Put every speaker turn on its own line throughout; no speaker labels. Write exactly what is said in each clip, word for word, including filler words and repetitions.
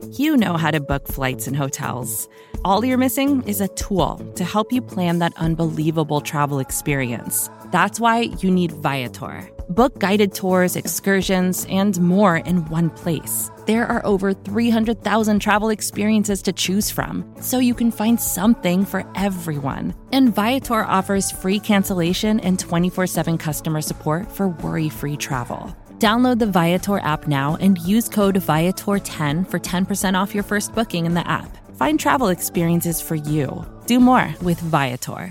You know how to book flights and hotels. All you're missing is a tool to help you plan that unbelievable travel experience. That's why you need Viator. Book guided tours, excursions, and more in one place. There are over three hundred thousand travel experiences to choose from, so you can find something for everyone. And Viator offers free cancellation and twenty-four seven customer support for worry-free travel. Download the Viator app now and use code Viator ten for ten percent off your first booking in the app. Find travel experiences for you. Do more with Viator.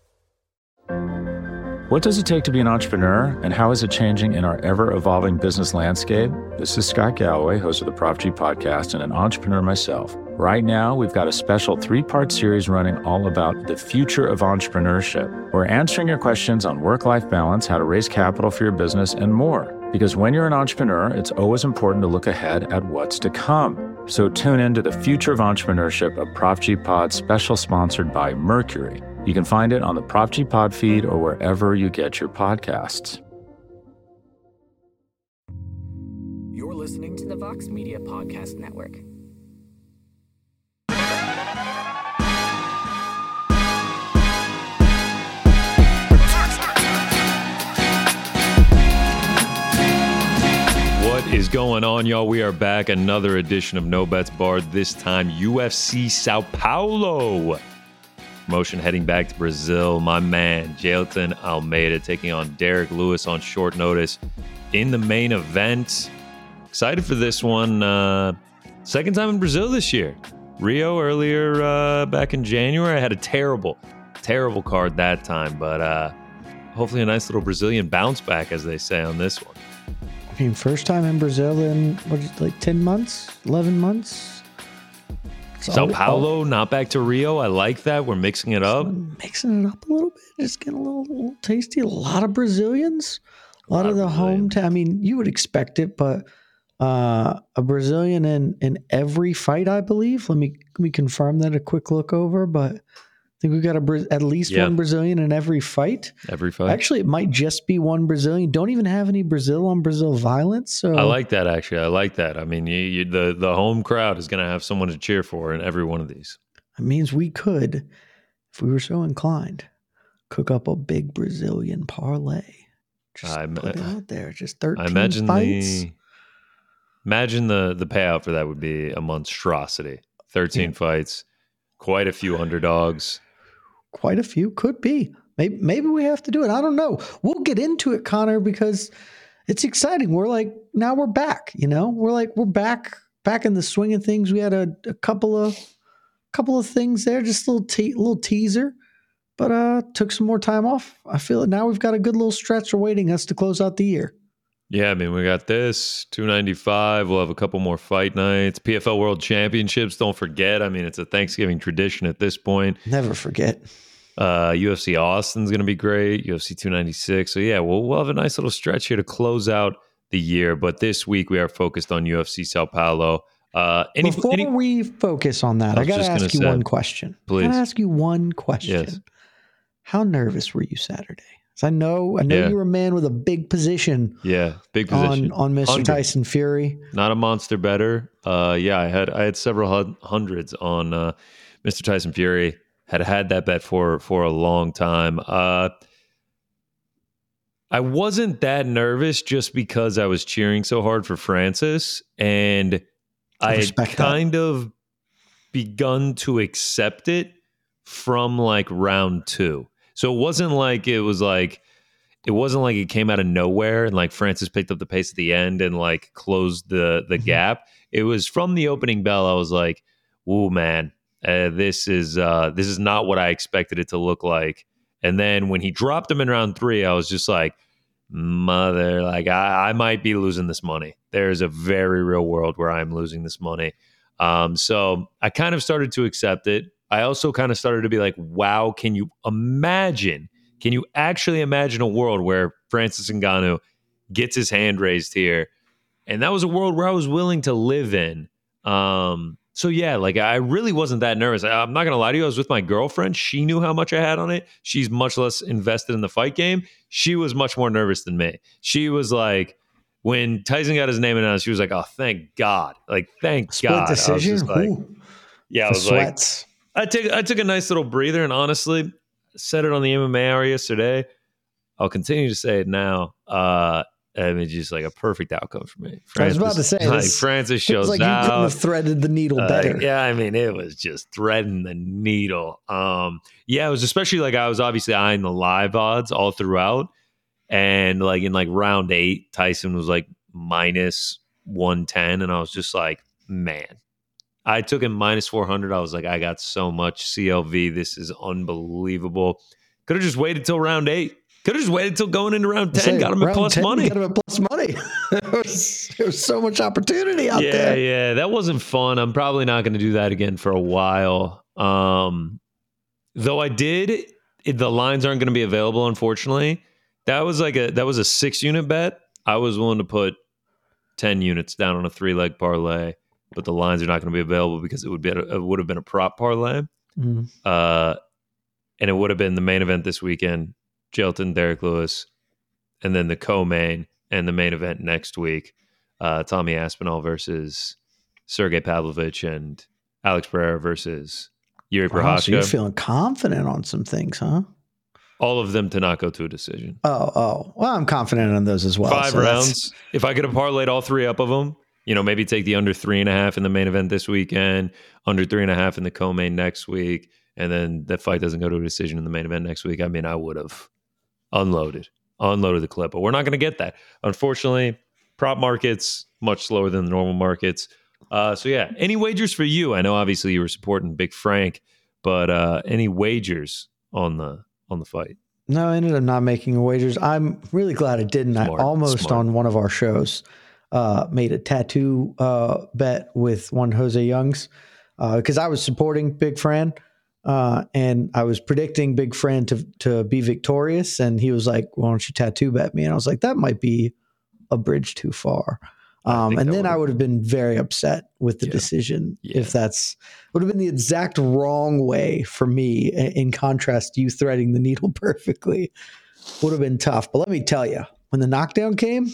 What does it take to be an entrepreneur, and how is it changing in our ever-evolving business landscape? This is Scott Galloway, host of the Prop G Podcast and an entrepreneur myself. Right now, we've got a special three-part series running all about the future of entrepreneurship. We're answering your questions on work-life balance, how to raise capital for your business, and more. Because when you're an entrepreneur, it's always important to look ahead at what's to come. So tune in to the Future of Entrepreneurship, a Prop G Pod special sponsored by Mercury. You can find it on the Prop G Pod feed or wherever you get your podcasts.
You're listening to the Vox Media Podcast Network.
What is going on, y'all? We are back. Another edition of No Bets Barred. This time, U F C Sao Paulo. Promotion heading back to Brazil. My man, Jailton Almeida, taking on Derek Lewis on short notice in the main event. Excited for this one. Uh, second time in Brazil this year. Rio earlier uh, back in January. I had a terrible, terrible card that time, but uh, hopefully a nice little Brazilian bounce back, as they say on this one.
I mean, first time in Brazil in, what is it, like ten months, eleven months?
Sao Paulo, not back to Rio. I like that. We're mixing it up.
Mixing it up a little bit. Just getting a little, little tasty. A lot of Brazilians. A lot, a lot of the hometown. I mean, you would expect it, but uh, a Brazilian in, in every fight, I believe. Let me let me confirm that. A quick look over, but I think we've got a, at least yep. one Brazilian in every fight.
Every fight.
Actually, it might just be one Brazilian. Don't even have any Brazil on Brazil violence. So
I like that, actually. I like that. I mean, you, you, the, the home crowd is going to have someone to cheer for in every one of these.
It means we could, if we were so inclined, cook up a big Brazilian parlay. Just
I,
put it out there. Just thirteen
I imagine
fights.
The, imagine the, the payout for that would be a monstrosity. thirteen yeah. fights, quite a few underdogs.
Quite a few. Could be. Maybe maybe we have to do it. I don't know. We'll get into it, Connor, because it's exciting. We're like, now we're back, you know? We're like, we're back back in the swing of things. We had a, a couple of couple of things there, just a little te- little teaser, but uh took some more time off. I feel it now we've got a good little stretch awaiting us to close out the year.
Yeah, I mean, we got this, two ninety-five. We'll have a couple more fight nights. P F L World Championships, don't forget. I mean, it's a Thanksgiving tradition at this point.
Never forget.
Uh, U F C Austin's going to be great. U F C two ninety-six. So, yeah, we'll, we'll have a nice little stretch here to close out the year. But this week, we are focused on U F C Sao Paulo. Uh, any,
Before
any,
we focus on that, I, I got to ask you say, one question.
Please.
I got to ask you one question.
Yes.
How nervous were you Saturday? I know, I know
yeah.
you're a man with a big position.
Yeah, big position
on, on Mister Hundred. Tyson Fury.
Not a monster better. Uh, yeah, I had I had several hundreds on uh, Mister Tyson Fury. Had had that bet for for a long time. Uh, I wasn't that nervous just because I was cheering so hard for Francis, and I, I had kind that. of begun to accept it from like round two. So it wasn't like it was like it wasn't like it came out of nowhere and like Francis picked up the pace at the end and like closed the the mm-hmm. gap. It was from the opening bell. I was like, "Ooh, man, uh, this is uh, this is not what I expected it to look like." And then when he dropped him in round three, I was just like, "Mother, like I, I might be losing this money. There's a very real world where I'm losing this money." Um, so I kind of started to accept it. I also kind of started to be like, wow, can you imagine, can you actually imagine a world where Francis Ngannou gets his hand raised here? And that was a world where I was willing to live in. Um, so yeah, like I really wasn't that nervous. I, I'm not going to lie to you. I was with my girlfriend. She knew how much I had on it. She's much less invested in the fight game. She was much more nervous than me. She was like, when Tyson got his name announced, she was like, "Oh, thank God!" Like, thank
Split
God.
decision.
I was just like,
Ooh,
yeah, I was
sweats.
like, I took I took a nice little breather, and honestly, said it on the M M A hour yesterday. I'll continue to say it now. Uh, I mean, just like a perfect outcome for me.
Francis, I was about to say,
like
this
Francis shows
like
out.
You couldn't have threaded the needle
uh,
better.
Yeah, I mean, it was just threading the needle. Um, yeah, it was especially like I was obviously eyeing the live odds all throughout. And like in like round eight, Tyson was like minus one ten. And I was just like, man, I took him minus four hundred. I was like, I got so much C L V. This is unbelievable. Could have just waited till round eight. Could have just waited till going into round ten. Say, got him at plus ten, money.
Got him at plus money. there, was, there was so much opportunity out
yeah,
there.
Yeah, yeah. That wasn't fun. I'm probably not going to do that again for a while. Um, though I did, it, the lines aren't going to be available, unfortunately. That was like a that was a six unit bet. I was willing to put ten units down on a three leg parlay, but the lines are not going to be available because it would be a, it would have been a prop parlay, mm. uh, and it would have been the main event this weekend: Jailton, Derek Lewis, and then the co-main and the main event next week: uh, Tommy Aspinall versus Sergey Pavlovich and Alex Pereira versus Yuri wow, Prochazka.
So you're feeling confident on some things, huh?
All of them to not go to a decision.
Oh, oh. Well, I'm confident on those as well.
Five
so
rounds.
That's...
If I could have parlayed all three up of them, you know, maybe take the under three and a half in the main event this weekend, under three and a half in the co-main next week, and then that fight doesn't go to a decision in the main event next week. I mean, I would have unloaded, unloaded the clip, but we're not going to get that. Unfortunately, prop markets much slower than the normal markets. Uh, so yeah, any wagers for you? I know obviously you were supporting Big Frank, but uh, any wagers on the on the fight?
No, I ended up not making wagers. I'm really glad I didn't. Smart, I almost smart. on one of our shows uh, made a tattoo uh, bet with one Jose Youngs because uh, I was supporting Big Fran uh, and I was predicting Big Fran to to be victorious. And he was like, "Why don't you tattoo bet me?" And I was like, "That might be a bridge too far." Um, and then would've... I would have been very upset with the yeah. decision yeah. if that's would have been the exact wrong way for me. In contrast to you threading the needle perfectly, would have been tough. But let me tell you, when the knockdown came,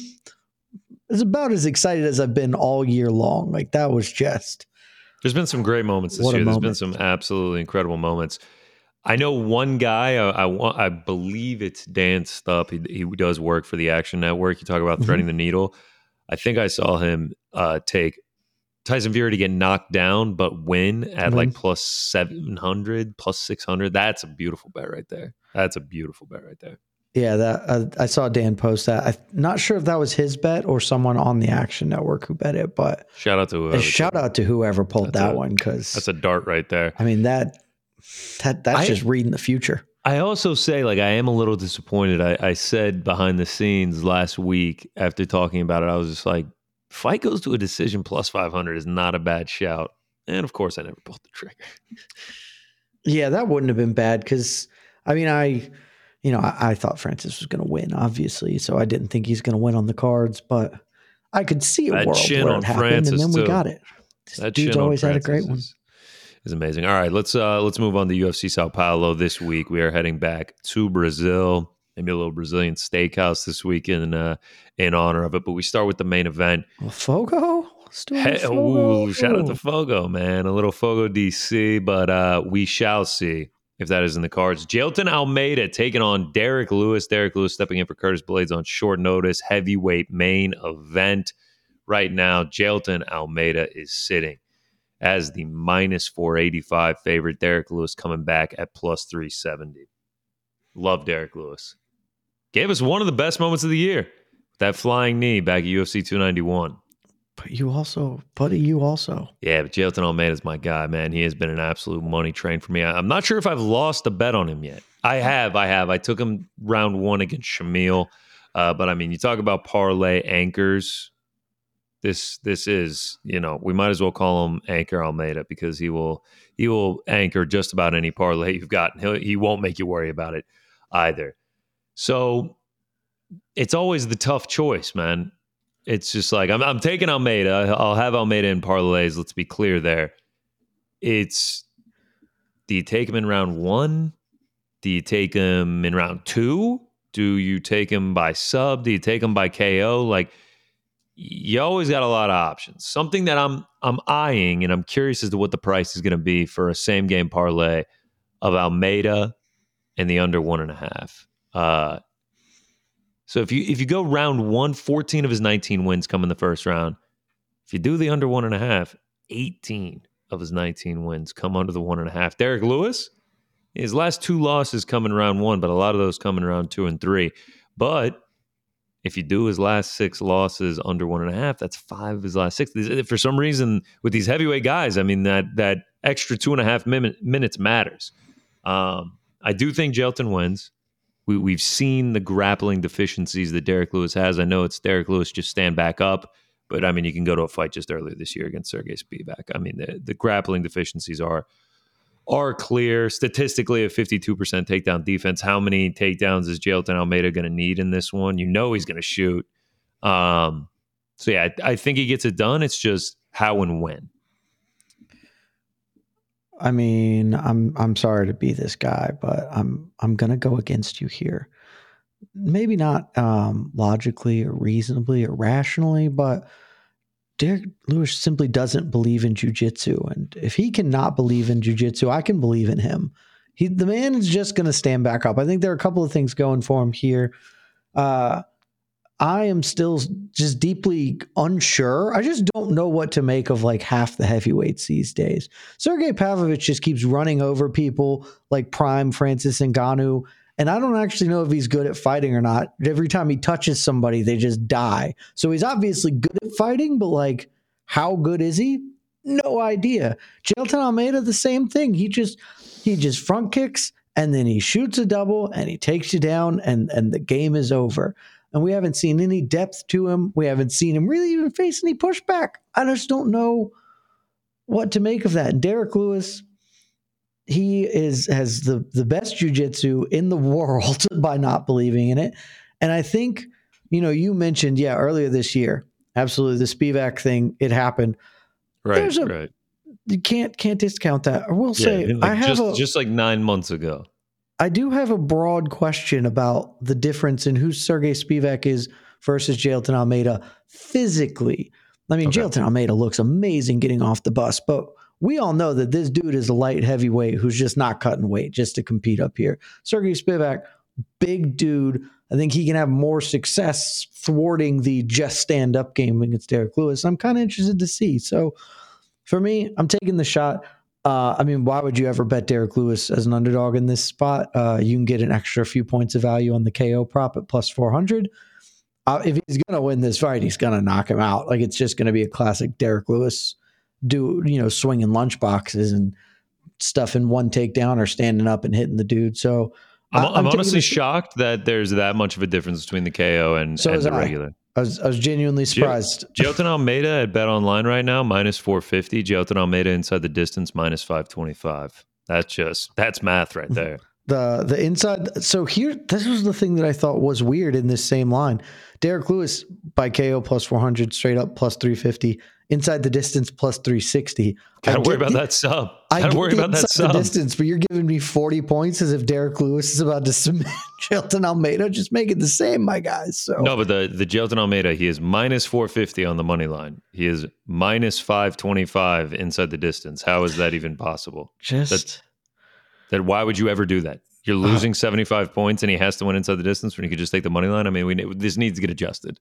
I was about as excited as I've been all year long. Like that was just.
There's been some great moments this year. There's been some absolutely incredible moments. I know one guy. I I, I believe it's Dan Stupp. He, he does work for the Action Network. You talk about threading mm-hmm. the needle. I think I saw him uh, take Tyson Fury to get knocked down, but win at mm-hmm. like plus seven hundred, plus six hundred. That's a beautiful bet right there. That's a beautiful bet right there.
Yeah, that uh, I saw Dan post that. I'm not sure if that was his bet or someone on the Action Network who bet it, but
shout out to whoever.
Shout out to whoever pulled that's that a, one because
that's a dart right there.
I mean that that that's I, just reading the future.
I also say, like, I am a little disappointed. I, I said behind the scenes last week after talking about it, I was just like, fight goes to a decision plus five hundred is not a bad shout. And of course, I never pulled the trigger.
Yeah, that wouldn't have been bad because, I mean, I, you know, I, I thought Francis was going to win, obviously. So I didn't think he's going to win on the cards, but I could see a
that
world
chin
where
on
it happened,
Francis
and then we
too.
got it. This
that
dude's always had a great
is,
one.
Is amazing. All right, let's uh, let's move on to U F C Sao Paulo this week. We are heading back to Brazil. Maybe a little Brazilian steakhouse this week in uh, in honor of it. But we start with the main event.
Well, Fogo. Let's do
hey,
Fogo.
Ooh, shout out to Fogo, man. A little Fogo D C, but uh, we shall see if that is in the cards. Jailton Almeida taking on Derek Lewis. Derek Lewis stepping in for Curtis Blades on short notice. Heavyweight main event. Right now, Jailton Almeida is sitting as the minus four eighty-five favorite. Derek Lewis coming back at plus three seventy. Love Derek Lewis. Gave us one of the best moments of the year. That flying knee back at U F C two ninety-one.
But you also, buddy, you also.
Yeah, but Jailton Almeida is my guy, man. He has been an absolute money train for me. I'm not sure if I've lost a bet on him yet. I have, I have. I took him round one against Shamil. Uh, but, I mean, you talk about parlay anchors. This this is, you know, we might as well call him Anchor Almeida because he will he will anchor just about any parlay you've got. He'll, he won't make you worry about it either. So it's always the tough choice, man. It's just like I'm I'm taking Almeida. I'll have Almeida in parlays. Let's be clear there. It's do you take him in round one? Do you take him in round two? Do you take him by sub? Do you take him by K O? Like, you always got a lot of options. Something that I'm I'm eyeing, and I'm curious as to what the price is going to be for a same game parlay of Almeida and the under one and a half. Uh, so if you if you go round one, fourteen of his nineteen wins come in the first round. If you do the under one and a half, eighteen of his nineteen wins come under the one and a half. Derek Lewis, his last two losses come in round one, but a lot of those come in round two and three. But if you do his last six losses under one and a half, that's five of his last six. For some reason, with these heavyweight guys, I mean, that that extra two and a half min- minutes matters. Um, I do think Jelton wins. We, we've seen the grappling deficiencies that Derek Lewis has. I know it's Derek Lewis just stand back up, but I mean, you can go to a fight just earlier this year against Sergey Spivak. I mean, the, the grappling deficiencies are are clear. Statistically, a fifty-two percent takedown defense. How many takedowns is Jailton Almeida going to need in this one? You know he's going to shoot. Um, so, yeah, I, I think he gets it done. It's just how and when.
I mean, I'm I'm sorry to be this guy, but I'm I'm going to go against you here. Maybe not um, logically or reasonably or rationally, but Derek Lewis simply doesn't believe in jiu-jitsu. And if he cannot believe in jiu-jitsu, I can believe in him. He, the man is just going to stand back up. I think there are a couple of things going for him here. Uh, I am still just deeply unsure. I just don't know what to make of like half the heavyweights these days. Sergey Pavlovich just keeps running over people like prime Francis Ngannou. And I don't actually know if he's good at fighting or not. Every time he touches somebody, they just die. So he's obviously good at fighting, but like, how good is he? No idea. Jailton Almeida, the same thing. He just he just front kicks and then he shoots a double and he takes you down and, and the game is over. And we haven't seen any depth to him. We haven't seen him really even face any pushback. I just don't know what to make of that. And Derek Lewis, he is has the, the best jiu-jitsu in the world by not believing in it. And I think, you know, you mentioned, yeah, earlier this year, absolutely, the Spivak thing, it happened.
Right,
There's a,
right.
You can't can't discount that. I will
Yeah,
say,
like
I have
just,
a,
just like nine months ago.
I do have a broad question about the difference in who Sergey Spivak is versus Jailton Almeida physically. I mean, okay. Jailton Almeida looks amazing getting off the bus, but we all know that this dude is a light heavyweight who's just not cutting weight just to compete up here. Sergey Spivak, big dude. I think he can have more success thwarting the just stand-up game against Derek Lewis. I'm kind of interested to see. So for me, I'm taking the shot. Uh, I mean, why would you ever bet Derek Lewis as an underdog in this spot? Uh, you can get an extra few points of value on the K O prop at plus four hundred. Uh, if he's going to win this fight, he's going to knock him out. Like, it's just going to be a classic Derek Lewis do, you know, swinging lunch boxes and stuffing one takedown or standing up and hitting the dude. So
I'm,
I'm,
I'm honestly shocked that there's that much of a difference between the K O and,
so
and the
I.
regular.
I was, I was genuinely surprised.
Jailton Almeida at Bet Online right now, minus four fifty. Jailton Almeida inside the distance, minus five twenty-five. That's just, that's math right there.
The the inside. So here, this was the thing that I thought was weird in this same line. Derek Lewis by K O plus four hundred, straight up plus three fifty. Inside the distance plus three sixty.
Gotta worry about the, that sub. Gotta worry about that sub.
Distance, but you're giving me forty points as if Derek Lewis is about to submit Jailton Almeida. Just make it the same, my guys. So
no, but the the Jailton Almeida, he is minus four fifty on the money line. He is minus five twenty five inside the distance. How is that even possible?
Just
that, that why would you ever do that? You're losing uh, seventy five points, and he has to win inside the distance when you could just take the money line. I mean, we this needs to get adjusted.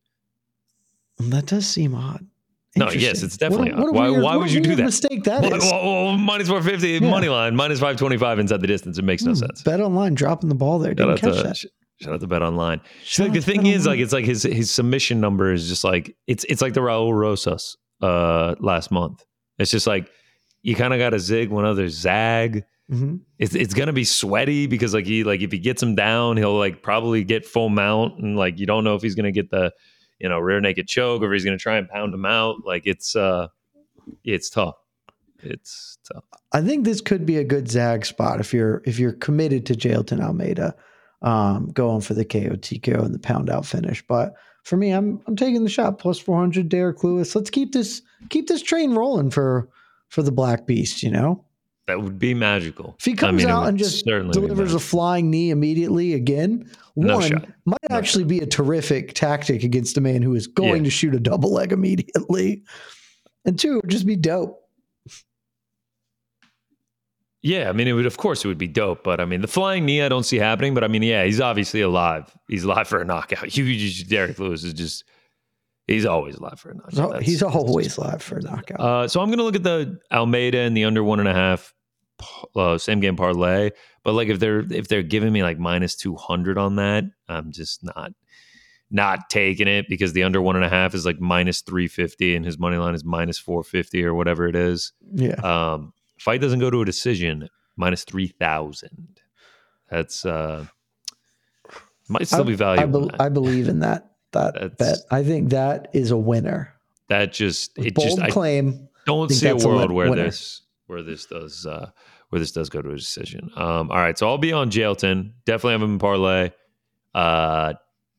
That does seem odd.
No, yes, it's definitely
what, what
why.
Weird,
why would you do that?
Mistake that
what,
is.
Well, well, minus four fifty yeah. money line, minus five twenty five inside the distance. It makes no
mm,
sense.
Bet Online dropping the ball there. Didn't catch
to,
that.
Shout out to Bet Online. So like, the thing is, like, it's like his his submission number is just like it's it's like the Raul Rosas uh, last month. It's just like you kind of got to zig when others zag. Mm-hmm. It's it's gonna be sweaty because like he like if he gets him down, he'll like probably get full mount and like you don't know if he's gonna get the you know rear naked choke or if he's gonna try and pound him out. Like it's uh it's tough. It's tough.
I think this could be a good zag spot if you're if you're committed to Jailton Almeida, um, going for the K O T K O and the pound out finish. But for me, I'm I'm taking the shot plus four hundred. Derek Lewis. Let's keep this keep this train rolling for for the Black Beast. You know.
That would be magical.
If he comes
I mean,
out and just delivers a flying knee immediately again,
no
one
shot.
might
no
actually
shot.
be a terrific tactic against a man who is going
Yeah.
to shoot a double leg immediately. And two, it would just be dope.
Yeah, I mean, it would. Of course, it would be dope. But I mean, the flying knee, I don't see happening. But I mean, yeah, he's obviously alive. He's alive for a knockout. You, you Derek Lewis is just. He's always alive for a knockout.
So
That's,
he's
that's
always
just,
alive for a knockout.
Uh, so I'm going to look at the Almeida and the under one and a half uh, same game parlay. But like if they're if they're giving me like minus two hundred on that, I'm just not not taking it because the under one and a half is like minus three fifty and his money line is minus four fifty or whatever it is.
Yeah.
Um, fight doesn't go to a decision, minus three thousand. That's uh, might still
I,
be valuable.
I, be, I believe in that. That bet. I think that is a winner.
That just it
Bold
just
claim.
I don't see a world
a
where
winner.
this where this does uh, where this does go to a decision. Um, all right, so I'll be on Jailton. Definitely have him in parlay. Uh,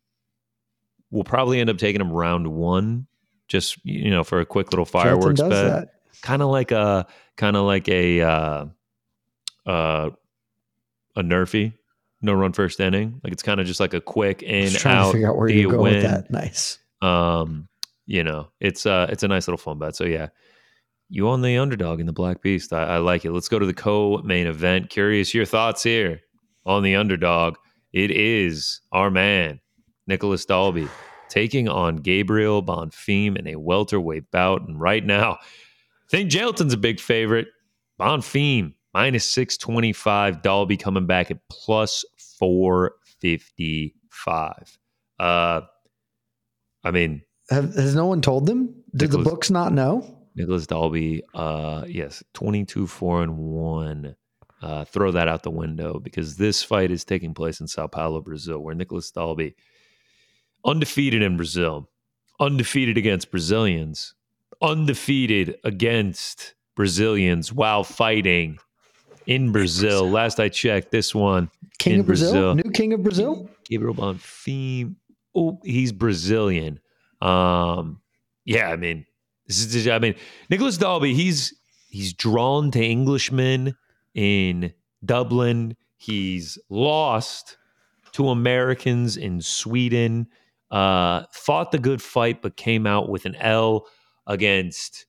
we'll probably end up taking him round one, just you know, for a quick little fireworks
Jailton does
bet. Kind of like a kind of like a uh, uh, a Nerfy. No run first inning. Like it's kind of just like a quick in,
trying
out.
to figure out where you go with that. Nice.
Um, you know, it's uh it's a nice little fun bet. So yeah, you own the underdog in the Black Beast. I, I like it. Let's go to the co-main event. Curious your thoughts here on the underdog. It is our man, Nicholas Dalby, taking on Gabriel Bonfim in a welterweight bout. And right now, I think Jailton's a big favorite. Bonfim minus six twenty-five. Dalby coming back at plus four fifty-five. Uh, I mean,
Have, has no one told them? Did
Nicholas,
the books not know?
Nicholas Dalby, uh, yes, twenty-two, four, and one. Uh, throw that out the window because this fight is taking place in Sao Paulo, Brazil, where Nicholas Dalby, undefeated in Brazil, undefeated against Brazilians, undefeated against Brazilians while fighting in Brazil. Last I checked, this one
King
in
of Brazil?
Brazil.
New King of Brazil?
Gabriel Bonfim. Oh, he's Brazilian. Um, yeah, I mean, this is. I mean, Nicholas Dalby. He's he's drawn to Englishmen in Dublin. He's lost to Americans in Sweden. Uh, fought the good fight, but came out with an L against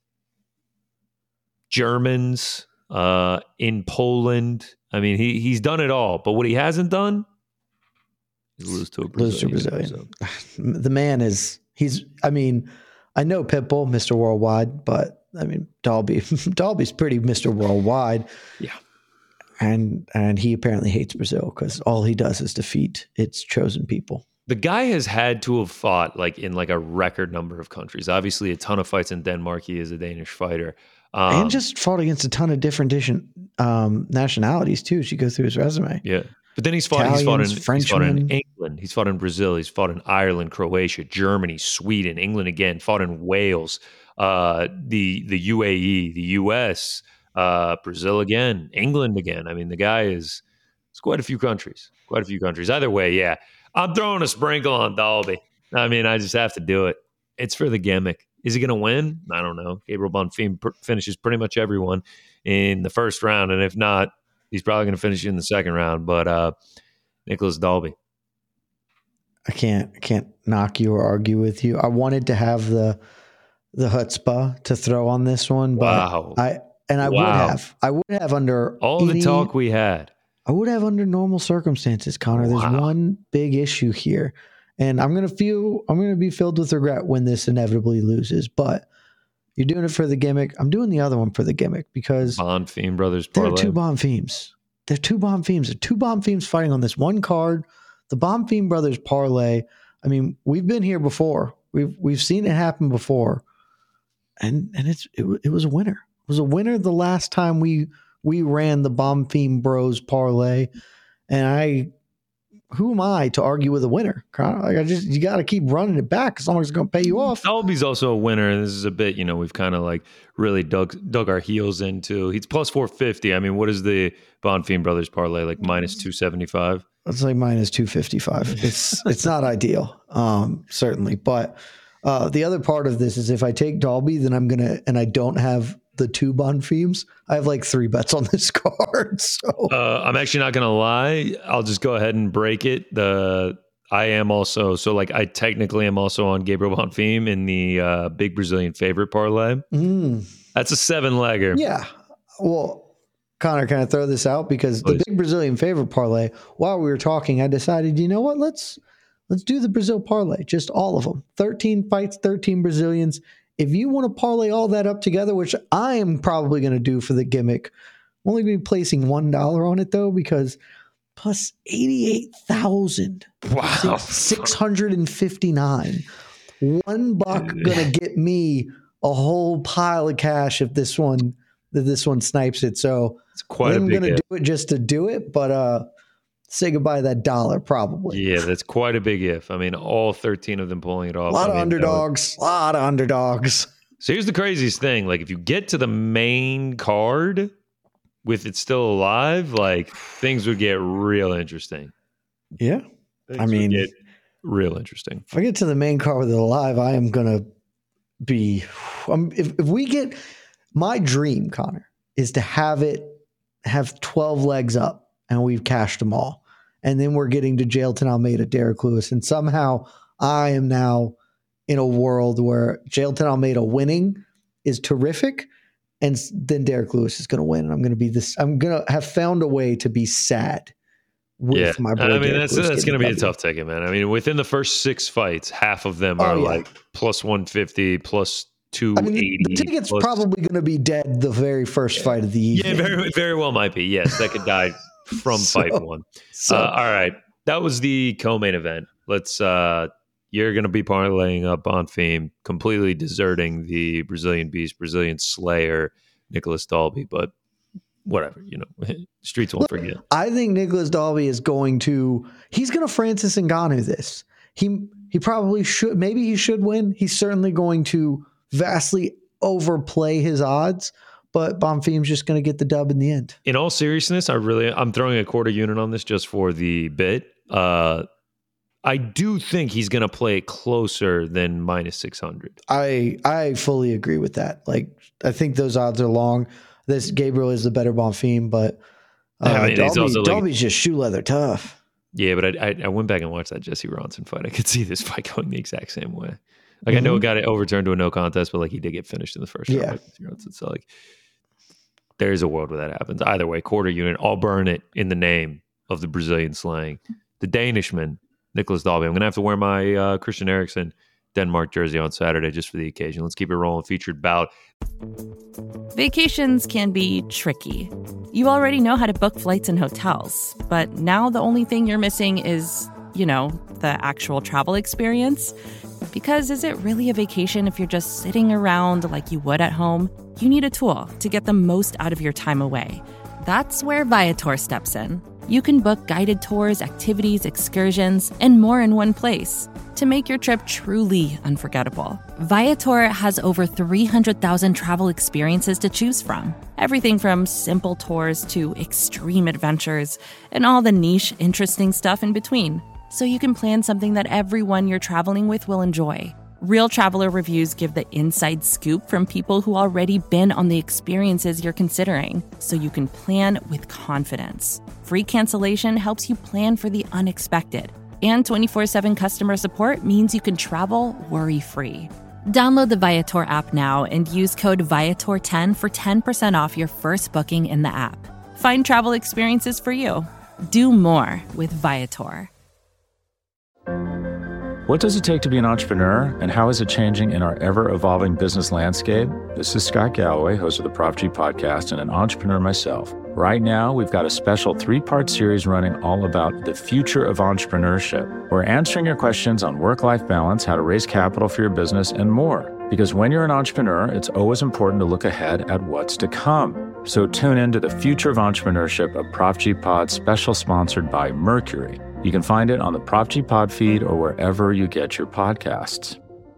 Germans uh, in Poland. I mean, he he's done it all, but what he hasn't done is lose to a Brazilian.
Lose to Brazilian. The man is, he's, I mean, I know Pitbull, Mister Worldwide, but I mean, Dalby, Dalby's pretty Mister Worldwide.
Yeah.
And, and he apparently hates Brazil because all he does is defeat its chosen people.
The guy has had to have fought like in like a record number of countries. Obviously, a ton of fights in Denmark. He is a Danish fighter. Um,
and just fought against a ton of different um, nationalities too. As you go through his resume.
Yeah. But then he's fought,
Italians,
he's fought, in, he's fought in
Frenchmen.
England. He's fought in Brazil. He's fought in Ireland, Croatia, Germany, Sweden, England again. Fought in Wales, uh, the the U A E, the U S, uh, Brazil again, England again. I mean, the guy is it's quite a few countries. Quite a few countries. Either way, yeah. I'm throwing a sprinkle on Dalby. I mean, I just have to do it. It's for the gimmick. Is he going to win? I don't know. Gabriel Bonfim pr- finishes pretty much everyone in the first round, and if not, he's probably going to finish in the second round. But uh, Nicholas Dalby.
I can't I can't knock you or argue with you. I wanted to have the the chutzpah to throw on this one, but
Wow.
I and I
Wow.
would have. I would have under
All
any,
the talk we had.
I would have under normal circumstances, Connor. There's
Wow.
one big issue here. And I'm gonna feel I'm gonna be filled with regret when this inevitably loses. But you're doing it for the gimmick. I'm doing the other one for the gimmick because
Bonfim Brothers
there
parlay.
are two Bonfims. There are two Bonfims. There are two Bonfims fighting on this one card. The Bonfim Brothers parlay. I mean, we've been here before. We've we've seen it happen before, and and it's it, it was a winner. It was a winner the last time we we ran the Bonfim Bros parlay, and I. Who am I to argue with a winner? Like I just you got to keep running it back as long as it's going to pay you off.
Dalby's also a winner, and this is a bit, you know, we've kind of like really dug dug our heels into. He's plus four fifty. I mean, what is the Bonfim Brothers parlay like minus two seventy five?
It's like minus two fifty five. It's it's not ideal, um, certainly. But uh, the other part of this is if I take Dalby, then I'm gonna and I don't have the two Bonfims. I have like three bets on this card. So
uh, I'm actually not going to lie. I'll just go ahead and break it. The I am also, so like I technically am also on Gabriel Bonfim in the uh, big Brazilian favorite parlay.
Mm.
That's a seven legger.
Yeah. Well, Connor, can I throw this out? Because
Please.
The big Brazilian favorite parlay, while we were talking, I decided, you know what? Let's let's do the Brazil parlay, just all of them. thirteen fights, thirteen Brazilians. If you want to parlay all that up together, which I am probably going to do for the gimmick, I'm only going to be placing one dollar on it, though, because plus eighty-eight thousand.
Wow.
six hundred fifty-nine. One buck going to get me a whole pile of cash if this one if this one snipes it. So
it's quite
I'm
a big
going to
if.
do it just to do it, but uh, say goodbye to that dollar probably.
Yeah, that's quite a big if. I mean, all thirteen of them pulling it off.
A lot
I
of
mean,
underdogs. A lot of underdogs.
So here's the craziest thing. Like if you get to the main card with it still alive, like things would get real interesting.
Yeah.
Things
I mean,
would get real interesting.
If I get to the main card with it alive, I am going to be, um, if, if we get, my dream, Connor, is to have it, have twelve legs up and we've cashed them all. And then we're getting to Jailton Almeida, Derek Lewis. And somehow I am now in a world where Jailton Almeida winning is terrific. And then Derek Lewis is going to win. And I'm going to be this, I'm going to have found a way to be sad with
yeah.
my boy.
I mean,
Derek
that's
Lewis
that's going to be a
W.
tough ticket, man. I mean, within the first six fights, half of them
Oh,
are
yeah.
like plus one fifty, plus two
I
eighty.
mean, the, the ticket's
plus,
probably going to be dead the very first yeah. fight of the evening.
Yeah, very, very well might be. Yes, that could die from so, fight one.
So.
Uh, all right. That was the co-main event. Let's, uh, you're going to be parlaying up on Bonfim, completely deserting the Brazilian Beast, Brazilian Slayer, Nicholas Dalby, but whatever, you know, streets won't
Look,
forget.
I think Nicholas Dalby is going to, he's going to Francis Ngannou this. He, he probably should, maybe he should win. He's certainly going to vastly overplay his odds, but Bonfim's just going to get the dub in the end.
In all seriousness, I really, I'm throwing a quarter unit on this just for the bit. Uh, I do think he's going to play it closer than minus six hundred.
I I fully agree with that. Like, I think those odds are long. This Gabriel is the better Bonfim, but uh, I mean, Dalby, also like, Dalby's just shoe leather tough.
Yeah, but I, I I went back and watched that Jesse Ronson fight. I could see this fight going the exact same way. Like, mm-hmm. I know it got it overturned to a no contest, but like he did get finished in the first
yeah.
round. Yeah. So like, there's a world where that happens. Either way, quarter unit, I'll burn it in the name of the Brazilian slang. The Danishman, Nicholas Dalby. I'm going to have to wear my uh, Christian Eriksen Denmark jersey on Saturday just for the occasion. Let's keep it rolling. Featured bout.
Vacations can be tricky. You already know how to book flights and hotels, but now the only thing you're missing is, you know, the actual travel experience. Because is it really a vacation if you're just sitting around like you would at home? You need a tool to get the most out of your time away. That's where Viator steps in. You can book guided tours, activities, excursions, and more in one place to make your trip truly unforgettable. Viator has over three hundred thousand travel experiences to choose from. Everything from simple tours to extreme adventures and all the niche, interesting stuff in between. So you can plan something that everyone you're traveling with will enjoy. Real traveler reviews give the inside scoop from people who already been on the experiences you're considering, so you can plan with confidence. Free cancellation helps you plan for the unexpected. And twenty-four seven customer support means you can travel worry-free. Download the Viator app now and use code Viator ten for ten percent off your first booking in the app. Find travel experiences for you. Do more with Viator.
What does it take to be an entrepreneur, and how is it changing in our ever-evolving business landscape? This is Scott Galloway, host of the Prop G podcast and an entrepreneur myself. Right now, we've got a special three-part series running all about the future of entrepreneurship. We're answering your questions on work-life balance, how to raise capital for your business, and more. Because when you're an entrepreneur, it's always important to look ahead at what's to come. So tune in to the Future of Entrepreneurship, a Prop G Pod special sponsored by Mercury. You can find it on the Prop G Pod feed or wherever you get your podcasts.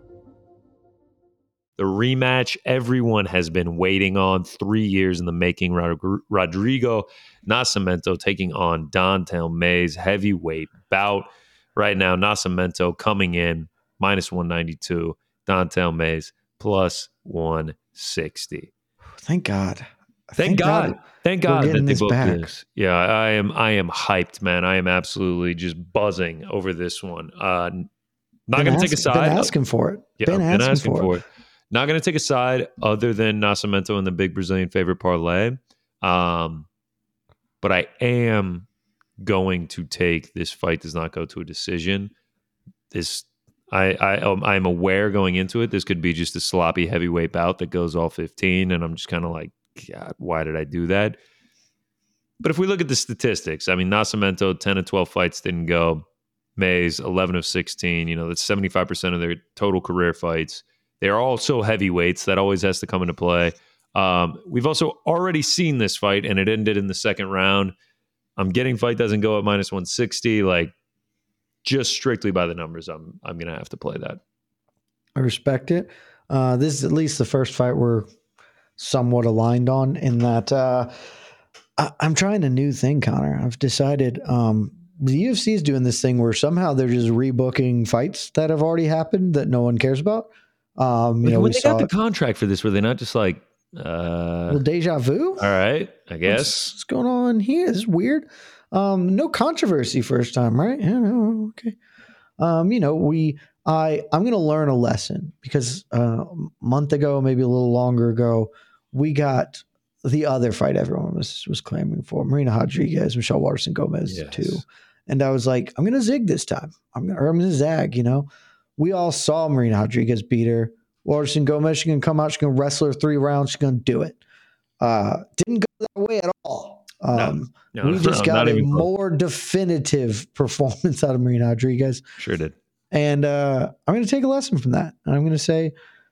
The rematch everyone has been waiting on, three years in the making. Rod- Rodrigo Nascimento taking on Don'Tale Mayes, heavyweight bout. Right now, Nascimento coming in minus one ninety-two, Don'Tale Mayes plus one sixty.
Thank God.
Thank, Thank God. God. Thank God that they booked
back.
this. Yeah, I am. I am hyped, man. I am absolutely just buzzing over this one. Uh, not going to take a side.
Been asking for it.
Yeah,
been,
been
asking,
asking
for,
for
it.
it. Not going to take a side other than Nascimento and the big Brazilian favorite parlay. Um, but I am going to take this fight does not go to a decision. This I I um, I'm aware going into it this could be just a sloppy heavyweight bout that goes all fifteen, and I'm just kind of like, God, why did I do that? But if we look at the statistics, I mean, Nascimento, ten of twelve fights didn't go. Mays, eleven of sixteen. You know, that's seventy-five percent of their total career fights. They're also heavyweights. That always has to come into play. Um, we've also already seen this fight, and it ended in the second round. I'm getting fight doesn't go at minus one sixty. Like, just strictly by the numbers, I'm I'm going to have to play that.
I respect it. Uh, this is at least the first fight we're somewhat aligned on in that uh, I, I'm trying a new thing, Connor. I've decided um, the U F C is doing this thing where somehow they're just rebooking fights that have already happened that no one cares about. Um, you
like
know,
when
we
they
saw
got the
it.
contract for this, were they not just like, uh,
well, deja vu?
All right, I guess.
What's, what's going on here? This is weird. Um, no controversy first time, right? Yeah, no, okay. Um, you know, we, I, I'm going to learn a lesson because uh, a month ago, maybe a little longer ago, we got the other fight everyone was was claiming for, Marina Rodriguez, Michelle Waterson Gomez
Yes.
too. And I was like, I'm going to zig this time. I'm going to, I'm going to zag, you know. We all saw Marina Rodriguez beat her. Waterson Gomez, she's going to come out, she's going to wrestle her three rounds, she's going to do it. Uh, didn't go that way at all. Um,
no, no,
we just
no,
got a
close.
more definitive performance out of Marina Rodriguez.
Sure did.
And uh, I'm going to take a lesson from that. And I'm going to say,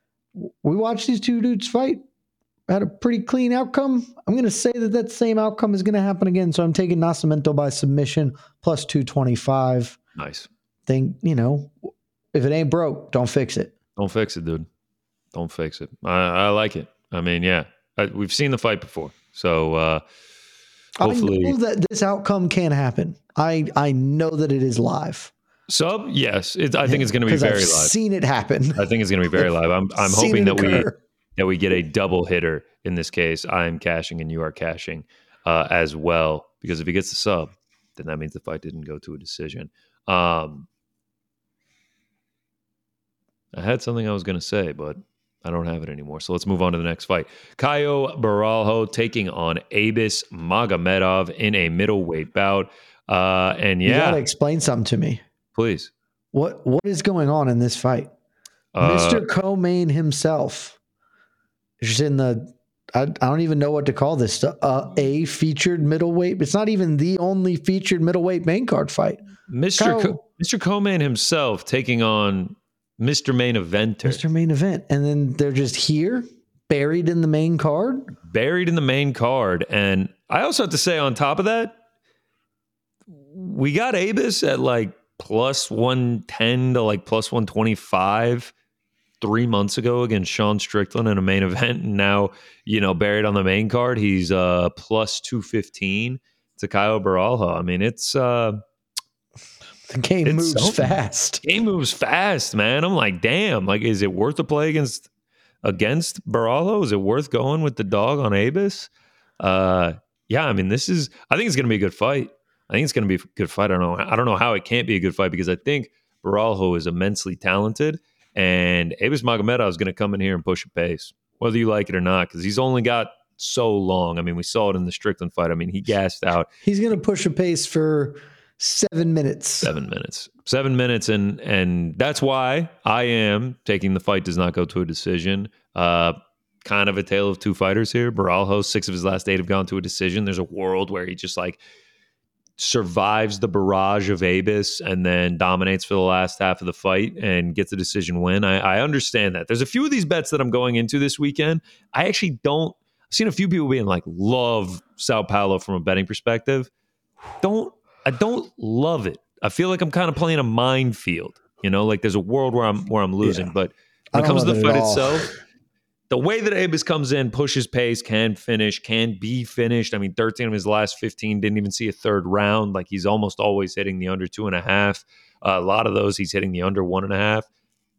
we watched these two dudes fight, had a pretty clean outcome. I'm going to say that that same outcome is going to happen again. So I'm taking Nascimento by submission plus two twenty-five.
Nice.
Think, you know, if it ain't broke, don't fix it.
Don't fix it, dude. Don't fix it. I, I like it. I mean, yeah, I, we've seen the fight before. So uh, hopefully.
I know that this outcome can happen. I, I know that it is live.
Sub, yes. It, I think it's going to be very
I've
live.
Seen it happen.
I think it's going to be very live. I'm I'm hoping that we that we get a double hitter in this case. I'm cashing and you are cashing uh, as well, because if he gets the sub, then that means the fight didn't go to a decision. Um, I had something I was going to say, but I don't have it anymore. So let's move on to the next fight. Caio Borralho taking on Abus Magomedov in a middleweight bout. Uh, and yeah,
you got to explain something to me.
Please.
What what is going on in this fight? Uh, Mister Co-Main himself is in the, I, I don't even know what to call this, uh, a featured middleweight. It's not even the only featured middleweight main card fight.
Mister Kyle, Co- Mister Co-Main himself taking on Mister Main Eventer.
Mister Main Event. And then they're just here, buried in the main card.
Buried in the main card. And I also have to say on top of that, we got Abus at like plus one ten to like plus one twenty-five three months ago against Sean Strickland in a main event. And now, you know, buried on the main card, he's uh, plus two fifteen to Caio Borralho. I mean, it's... Uh,
the game
it's
moves
something.
fast.
Game moves fast, man. I'm like, damn, like, is it worth the play against against Borralho? Is it worth going with the dog on Abus? Uh, yeah, I mean, this is... I think it's going to be a good fight. I think it's going to be a good fight. I don't know. I don't know how it can't be a good fight, because I think Borralho is immensely talented, and Abus Magomedov is going to come in here and push a pace, whether you like it or not, because he's only got so long. I mean, we saw it in the Strickland fight. I mean, he gassed out.
He's going to push a pace for seven minutes.
Seven minutes. Seven minutes, and and that's why I am taking the fight does not go to a decision. Uh, kind of a tale of two fighters here. Borralho, six of his last eight have gone to a decision. There's a world where he just like survives the barrage of Abus and then dominates for the last half of the fight and gets a decision win. I, I understand that. There's a few of these bets that I'm going into this weekend. I actually don't, I've seen a few people being like, love Sao Paulo from a betting perspective. Don't, I don't love it. I feel like I'm kind of playing a minefield, you know, like there's a world where I'm, where I'm losing, yeah. But when it comes to the fight itself, the way that Abus comes in, pushes pace, can finish, can be finished. I mean, thirteen of his last fifteen didn't even see a third round. Like, he's almost always hitting the under two and a half. Uh, a lot of those, he's hitting the under one and a half.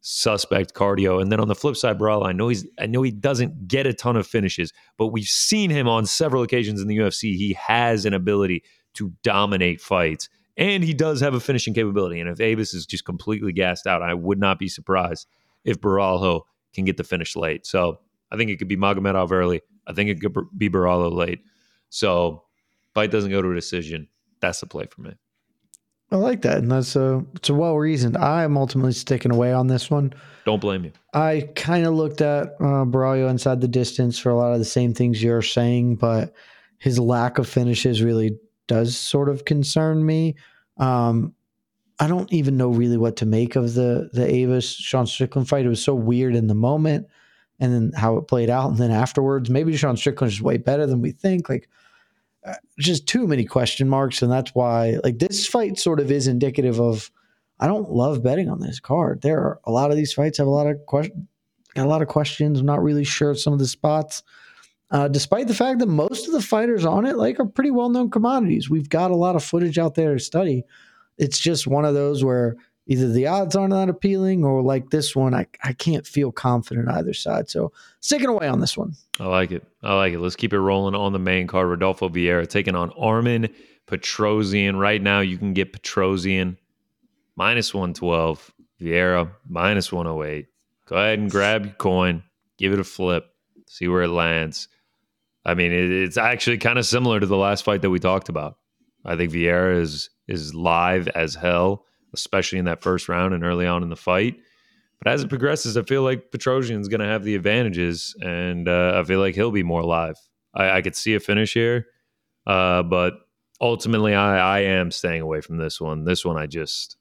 suspect cardio. And then on the flip side, Brawley, I know he's I know he doesn't get a ton of finishes, but we've seen him on several occasions in the U F C. He has an ability to dominate fights, and he does have a finishing capability. And if Avis is just completely gassed out, I would not be surprised if Barajo can get the finish late. So I think it could be Magomedov early. I think it could be Barajo late. So fight doesn't go to a decision. That's the play for me.
I like that, and that's a it's a well reasoned. I am ultimately sticking away on this one.
Don't blame you.
I kind of looked at uh, Barajo inside the distance for a lot of the same things you're saying, but his lack of finishes really does sort of concern me. Um, I don't even know really what to make of the the Avis Sean Strickland fight. It was so weird in the moment, and then how it played out, and then afterwards, maybe Sean Strickland is way better than we think. Like. Uh, just too many question marks, and that's why like this fight sort of is indicative of I don't love betting on this card. There are a lot of these fights have a lot of questions, got a lot of questions. I'm not really sure of some of the spots, uh, despite the fact that most of the fighters on it like are pretty well known commodities. We've got a lot of footage out there to study. It's just one of those where either the odds aren't that appealing or like this one, I, I can't feel confident either side. So sticking away on this one.
I like it. I like it. Let's keep it rolling on the main card. Rodolfo Vieira taking on Armen Petrosyan. Right now you can get Petrosyan minus one twelve. Vieira minus one oh eight. Go ahead and grab your coin. Give it a flip. See where it lands. I mean, it, it's actually kind of similar to the last fight that we talked about. I think Vieira is is live as hell, especially in that first round and early on in the fight. But as it progresses, I feel like Petrosyan's going to have the advantages, and uh, I feel like he'll be more live. I, I could see a finish here, uh, but ultimately I, I am staying away from this one. This one I just,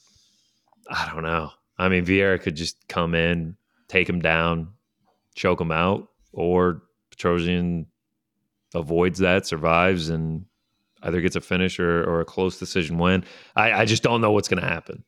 I don't know. I mean, Vieira could just come in, take him down, choke him out, or Petrosyan avoids that, survives, and either gets a finish or, or a close decision win. I, I just don't know what's going to happen.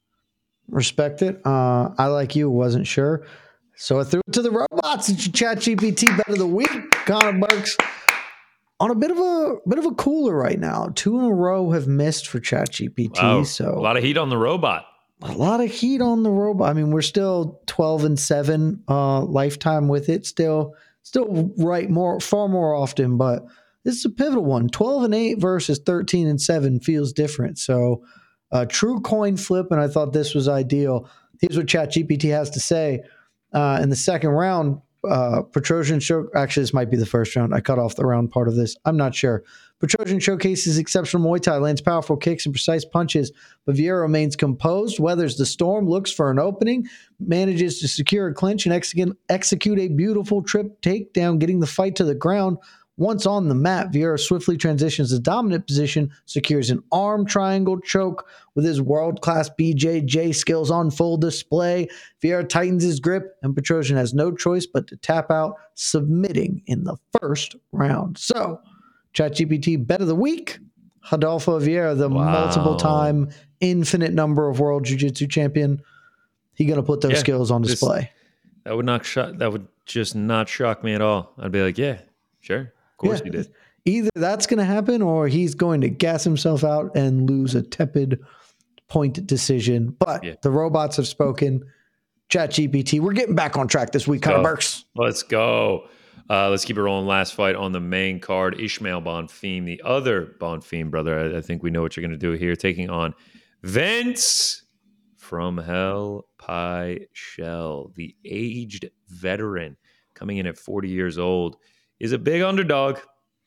Respect it. Uh, I, like you, wasn't sure. So I threw it to the robots. It's your Chat G P T bet of the week. Connor Burks on a bit of a bit of a cooler right now. Two in a row have missed for Chat G P T.
Wow.
So
a lot of heat on the robot.
A lot of heat on the robot. I mean, we're still twelve and seven uh, lifetime with it. Still, still right more far more often, but this is a pivotal one. twelve and eight versus thirteen and seven feels different. So a true coin flip, and I thought this was ideal. Here's what Chat G P T has to say. Uh, in the second round, uh, Petrosyan show. Actually, this might be the first round. I cut off the round part of this. I'm not sure. Petrosyan showcases exceptional Muay Thai, lands powerful kicks and precise punches, but Vieira remains composed, weathers the storm, looks for an opening, manages to secure a clinch and execute, execute a beautiful trip takedown, getting the fight to the ground. Once on the mat, Vieira swiftly transitions to dominant position, secures an arm triangle choke with his world-class B J J skills on full display. Vieira tightens his grip, and Petrosyan has no choice but to tap out, submitting in the first round. So, ChatGPT bet of the week, Rodolfo Vieira, the
wow.
multiple-time, infinite number of world jiu-jitsu champion. He going to put those yeah, skills on display.
This, that would not shock. That would just not shock me at all. I'd be like, yeah, sure. Of course yeah. he did.
Either that's going to happen or he's going to gas himself out and lose a tepid point decision. But yeah. the robots have spoken. ChatGPT, we're getting back on track this week, Connor Burks.
Let's go. Uh, let's keep it rolling. Last fight on the main card, Ishmael Bonfim, the other Bonfim brother. I, I think we know what you're going to do here, taking on Vince from Hell Pie Shell, the aged veteran coming in at forty years old. Is a big underdog,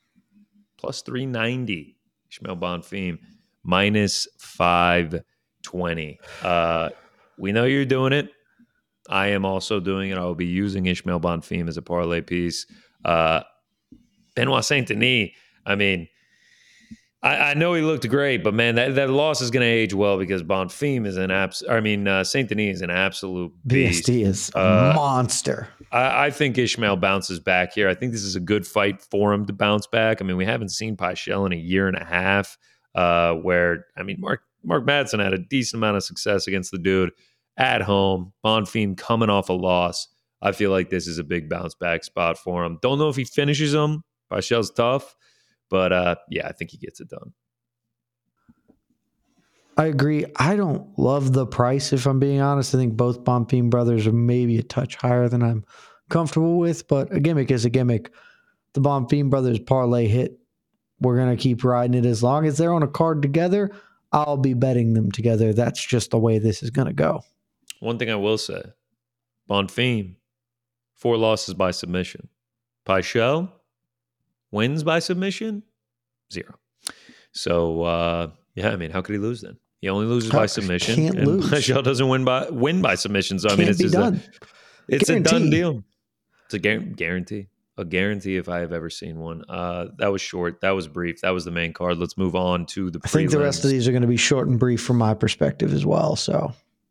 plus three ninety. Ishmael Bonfim, minus five twenty. Uh, we know you're doing it. I am also doing it. I will be using Ishmael Bonfim as a parlay piece. Uh, Benoit Saint-Denis, I mean, I, I know he looked great, but man, that, that loss is going to age well because Bonfim is an abs. I mean, uh, Saint-Denis is an absolute beast.
B S D is a uh, monster.
I, I think Ishmael bounces back here. I think this is a good fight for him to bounce back. I mean, we haven't seen Pichel in a year and a half. Uh, where I mean, Mark Mark Madsen had a decent amount of success against the dude at home. Bonfim coming off a loss. I feel like this is a big bounce back spot for him. Don't know if he finishes him. Pichel's tough, but uh, yeah, I think he gets it done.
I agree. I don't love the price, if I'm being honest. I think both Bonfim brothers are maybe a touch higher than I'm comfortable with, but a gimmick is a gimmick. The Bonfim brothers parlay hit. We're going to keep riding it. As long as they're on a card together, I'll be betting them together. That's just the way this is going to go.
One thing I will say, Bonfim, four losses by submission. Paixão wins by submission, zero. So, uh, yeah, I mean, how could he lose then? He only loses how, by submission.
Can't
and
lose.
Paixão doesn't win by win by submission. So, I
can't
mean, it's
be
just
done.
a, it's
guarantee.
a done deal. It's a gar- guarantee. A guarantee if I have ever seen one. Uh, that was short. That was brief. That was the main card. Let's move on to the prelims.
I think the rest of these are going to be short and brief from my perspective as well. So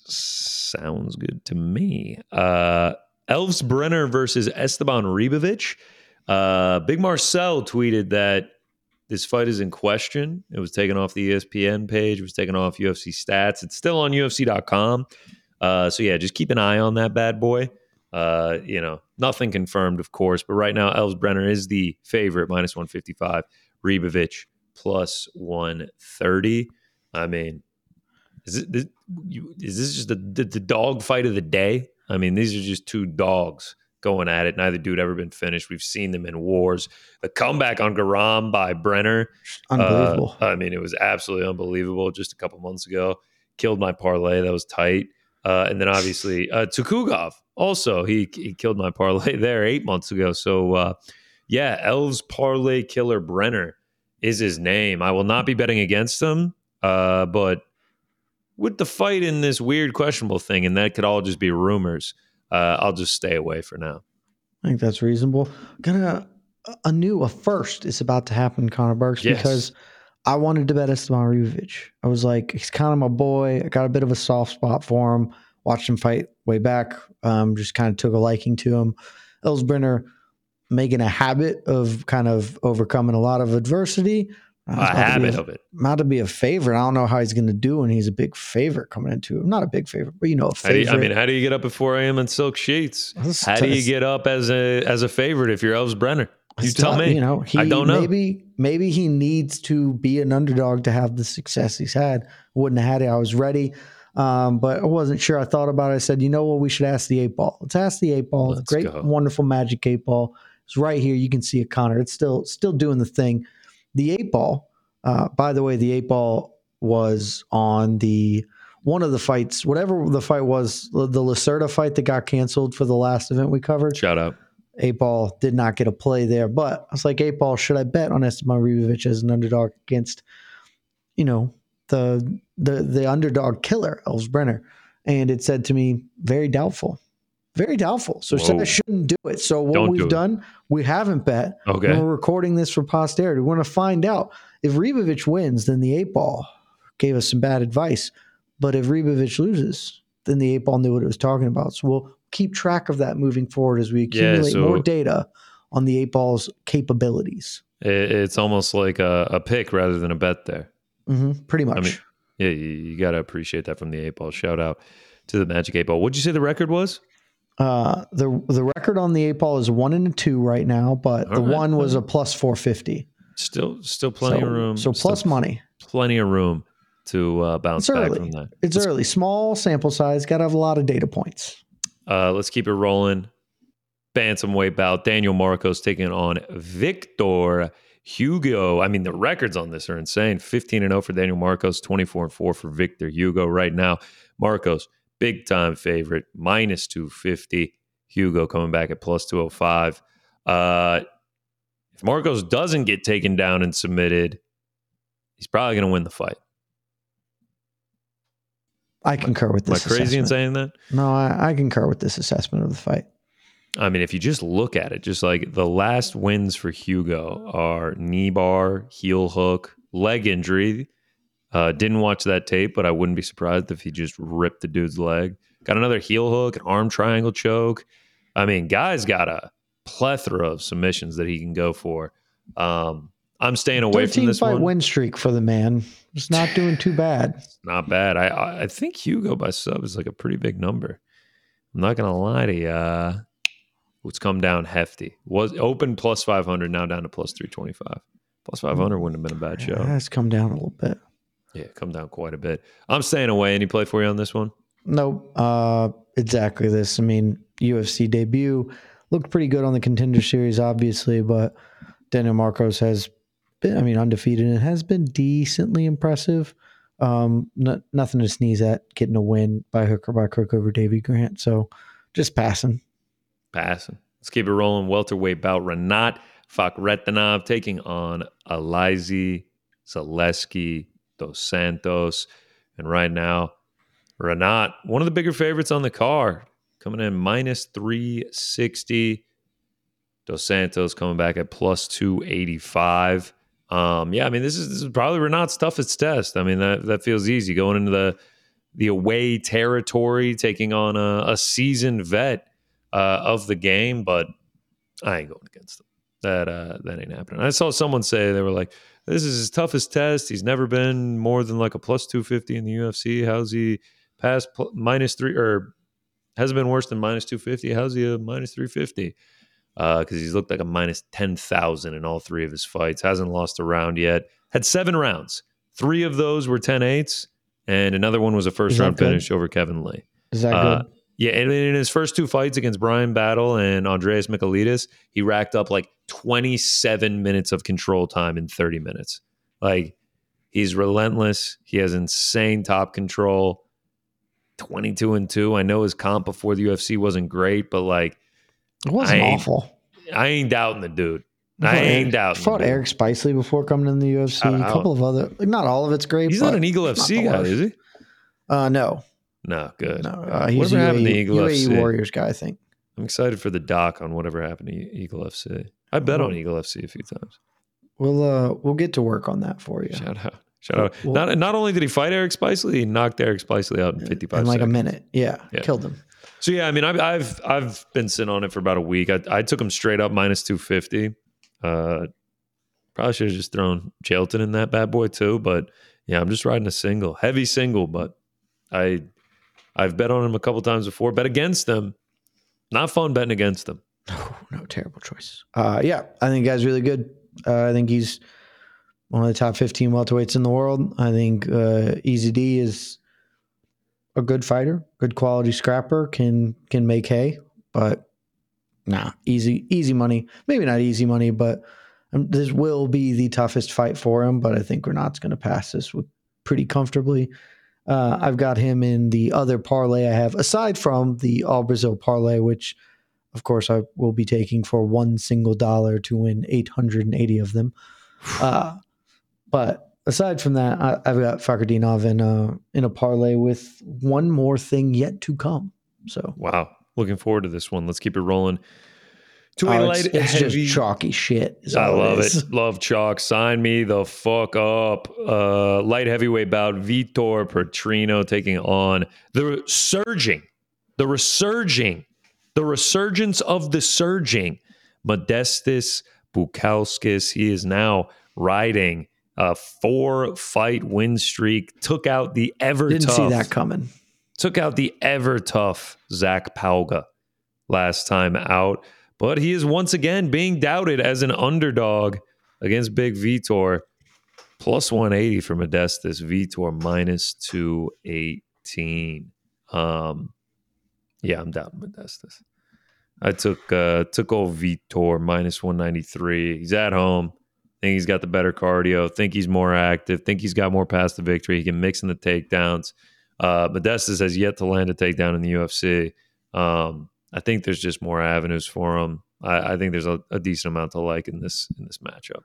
sounds good to me. Uh, Elves Brenner versus Esteban Ribovic. Uh, Big Marcel tweeted that this fight is in question. It was taken off the E S P N page. It was taken off U F C stats. It's still on U F C dot com. Uh, so yeah, just keep an eye on that bad boy. Uh, you know, nothing confirmed, of course, but right now Elves Brenner is the favorite, minus one fifty-five. Ribovic plus one thirty. I mean, is it this, you, is this just the, the, the dog fight of the day? I mean, these are just two dogs going at it. Neither dude ever been finished. We've seen them in wars. The comeback on Garam by Brenner,
unbelievable.
Uh, I mean, it was absolutely unbelievable. Just a couple months ago, killed my parlay. That was tight. Uh, and then obviously uh, Tukugov also, he he killed my parlay there eight months ago. So uh, yeah, Elves parlay killer Brenner is his name. I will not be betting against him, uh, but with the fight in this weird questionable thing, and that could all just be rumors, uh, I'll just stay away for now.
I think that's reasonable. Gonna a new a first is about to happen, Connor Burks,
yes.
because I wanted to bet Esteban Ribovic. I was like, he's kind of my boy. I got a bit of a soft spot for him. Watched him fight way back. Um, just kind of took a liking to him. Elves Brenner making a habit of kind of overcoming a lot of adversity.
A habit
a,
of it.
Not to be a favorite. I don't know how he's going to do when he's a big favorite coming into it. Not a big favorite, but you know, a favorite.
How do you, I mean, how do you get up at four a.m. in silk sheets?
That's
how do you get up as a as a favorite if you're Elves Brenner? You tell
not,
me.
You know, he,
I don't know.
Maybe maybe he needs to be an underdog to have the success he's had. Wouldn't have had it. I was ready, um, but I wasn't sure. I thought about it. I said, you know what? We should ask the eight ball. Let's ask the eight ball.
Let's
it's great,
go.
wonderful magic eight ball. It's right here. You can see it, Connor. It's still still doing the thing. The eight ball. Uh, by the way, the eight ball was on the one of the fights, whatever the fight was, the Lacerda fight that got canceled for the last event we covered.
Shout out.
Eight ball did not get a play there, but I was like, eight ball, should I bet on Esteban Ribovic as an underdog against, you know, the the the underdog killer, Elves Brenner? And it said to me, very doubtful. Very doubtful. So I said I shouldn't do it. So what
Don't
we've
do
done, we haven't bet.
Okay.
And we're recording this for posterity. We're going to find out. If Ribovic wins, then the eight ball gave us some bad advice. But if Ribovic loses, then the eight ball knew what it was talking about. So we'll keep track of that moving forward as we accumulate
yeah, so
more data on the eight ball's capabilities.
It's almost like a, a pick rather than a bet there.
Mm-hmm, pretty much.
I mean, yeah, you, you got to appreciate that from the eight ball. Shout out to the Magic eight ball. What'd you say the record was?
Uh, the the record on the eight ball is one and a two right now, but
All
the
right.
one was a plus four fifty.
Still, still plenty
so,
of room.
So plus
still
money.
Plenty of room to uh, bounce
it's
back
early.
from that.
It's
let's,
early. Small sample size. Got to have a lot of data points.
Uh, let's keep it rolling. Bantamweight bout. Daniel Marcos taking on Victor Hugo. I mean, the records on this are insane. fifteen and oh for Daniel Marcos, twenty-four and four for Victor Hugo right now. Marcos, big time favorite, minus two fifty. Hugo coming back at plus two oh five. Uh, if Marcos doesn't get taken down and submitted, he's probably going to win the fight.
I concur with this.
Am I crazy
assessment.
in saying that?
No, I, I concur with this assessment of the fight.
I mean, if you just look at it, just like the last wins for Hugo are knee bar, heel hook, leg injury. Uh, didn't watch that tape, but I wouldn't be surprised if he just ripped the dude's leg. Got another heel hook, an arm triangle choke. I mean, guy's got a plethora of submissions that he can go for. Um, I'm staying away from this
thirteen fight
one.
win streak for the man. It's not doing too bad.
Not bad. I I think Hugo by sub is like a pretty big number. I'm not gonna lie to you. Uh, it's come down hefty. Was open plus five hundred, now down to plus three twenty-five. Plus five hundred wouldn't have been a bad show.
Yeah, it's come down a little bit.
Yeah, come down quite a bit. I'm staying away. Any play for you on this one?
Nope. Uh, exactly this. I mean, U F C debut looked pretty good on the Contender Series, obviously, but Daniel Marcos has been, I mean, undefeated and has been decently impressive. Um, n- nothing to sneeze at, getting a win by hook or by crook over Davey Grant. So just passing.
Passing. Let's keep it rolling. Welterweight bout. Rinat Fakhretdinov taking on Alizé Zaleski dos Santos. And right now, Rinat, one of the bigger favorites on the card, coming in minus three sixty. Dos Santos coming back at plus two eighty-five. Um, yeah, I mean, this is, this is probably Renat's toughest test. I mean, that, that feels easy going into the the away territory, taking on a, a seasoned vet uh, of the game, but I ain't going against him. That uh, that ain't happening. I saw someone say, they were like, this is his toughest test. He's never been more than like a plus two fifty in the U F C. How's he past pl- minus three, or hasn't been worse than minus two fifty? How's he a minus three fifty? Because uh, he's looked like a minus ten thousand in all three of his fights. Hasn't lost a round yet. Had seven rounds. Three of those were ten eights, and another one was a first-round finish over Kevin Lee.
Is that
uh,
good?
Yeah, and in his first two fights against Brian Battle and Andreas Michailidis, he racked up like twenty-seven minutes of control time in thirty minutes. Like, he's relentless. He has insane top control. twenty-two and two. I know his comp before the U F C wasn't great, but like,
it wasn't
I
awful.
I ain't doubting the dude. I ain't doubting.
Fought Eric Spicely before coming in the U F C. A couple of other, like, not all of it's great.
He's
but
not an Eagle F C guy, is he?
Uh, no.
No, good.
No, uh, he's
whatever
U A E,
happened to Eagle
U A E
F C?
Warriors guy, I think.
I'm excited for the doc on whatever happened to Eagle F C. I bet on Eagle F C a few times.
We'll uh, we'll get to work on that for you.
Shout out. Shout out.
Well,
not not only did he fight Eric Spicely, he knocked Eric Spicely out in fifty-five
in like
seconds.
a minute. Yeah,
yeah,
killed him.
So yeah, I mean, I've I've I've been sitting on it for about a week. I, I took him straight up minus two fifty. Uh, probably should have just thrown Jailton in that bad boy too. But yeah, I'm just riding a single, heavy single. But I I've bet on him a couple times before. Bet against them. Not fun betting against them.
No, no, terrible choice. Uh, yeah, I think the guy's really good. Uh, I think he's one of the top fifteen welterweights in the world. I think uh, Easy D is a good fighter, good quality scrapper, can can make hay, but nah, easy easy money. Maybe not easy money, but um, this will be the toughest fight for him. But I think Renat's going to pass this with pretty comfortably. Uh, I've got him in the other parlay I have, aside from the All Brazil parlay, which, of course, I will be taking for one single dollar to win eight hundred eighty of them. Uh, but aside from that, I, I've got Fakhretdinov in a, in a parlay with one more thing yet to come. So
wow, looking forward to this one. Let's keep it rolling. To
oh,
a light
it's, it's
heavy,
just chalky shit.
I love
it,
it. Love chalk. Sign me the fuck up. Uh, light heavyweight bout. Vitor Petrino taking on the surging, the resurging, the resurgence of the surging Modestas Bukauskas. He is now riding a four-fight win streak. Took out the ever
Didn't
tough.
see that coming.
Took out the ever tough Zach Pauga last time out. But he is once again being doubted as an underdog against Big Vitor. Plus one eighty for Modestas. Vitor minus two eighteen. Um, yeah, I'm doubting Modestas. I took uh, took old Vitor minus one ninety-three. He's at home. Think he's got the better cardio. Think he's more active. Think he's got more past the victory. He can mix in the takedowns. Uh, Modestas has yet to land a takedown in the U F C. Um, I think there's just more avenues for him. I, I think there's a, a decent amount to like in this in this matchup.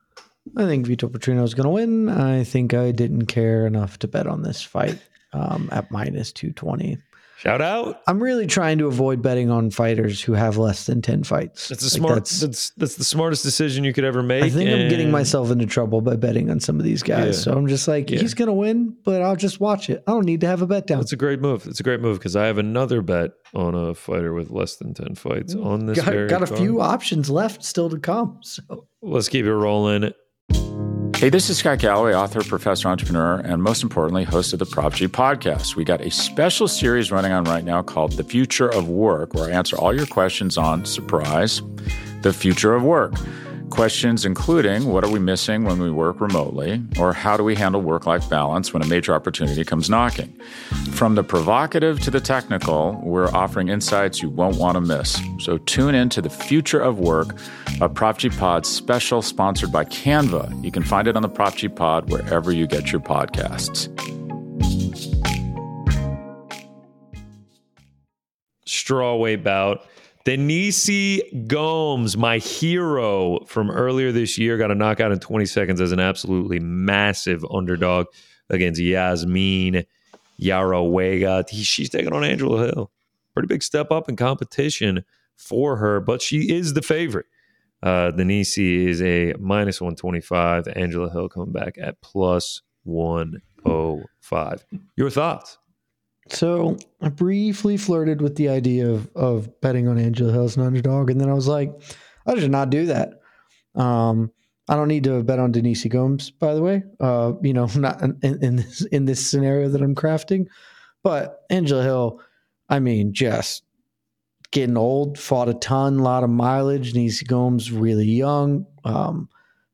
I think Vitor Petrino is going to win. I think I didn't care enough to bet on this fight um, at minus two twenty.
Shout out.
I'm really trying to avoid betting on fighters who have less than ten fights.
That's a
like
smart.
That's,
that's that's the smartest decision you could ever make.
I think
and...
I'm getting myself into trouble by betting on some of these guys.
Yeah.
So I'm just like,
yeah.
he's going to win, but I'll just watch it. I don't need to have a bet down.
That's a great move. It's a great move because I have another bet on a fighter with less than ten fights on this.
Got,
very
got a
card.
few options left still to come. So
let's keep it rolling.
Hey, this is Scott Galloway, author, professor, entrepreneur, and most importantly, host of the Prop G podcast. We got a special series running on right now called The Future of Work, where I answer all your questions on, surprise, the future of work. Questions including what are we missing when we work remotely, or how do we handle work-life balance when a major opportunity comes knocking? From the provocative to the technical, we're offering insights you won't want to miss. So tune in to the Future of Work, a Prop G Pod special sponsored by Canva. You can find it on the Prop G Pod wherever you get your podcasts.
Strawweight bout. Denise Gomes, my hero from earlier this year, got a knockout in twenty seconds as an absolutely massive underdog against Yasmin Yarawega. She's taking on Angela Hill. Pretty big step up in competition for her, but she is the favorite. Uh, Denise is a minus one twenty-five. Angela Hill coming back at plus one oh five. Your thoughts?
So I briefly flirted with the idea of, of betting on Angela Hill as an underdog, and then I was like, I should not do that. Um, I don't need to bet on Denise Gomes, by the way. Uh, you know, not in, in this in this scenario that I'm crafting, but Angela Hill, I mean, just getting old, fought a ton, a lot of mileage. Denise Gomes really young, um,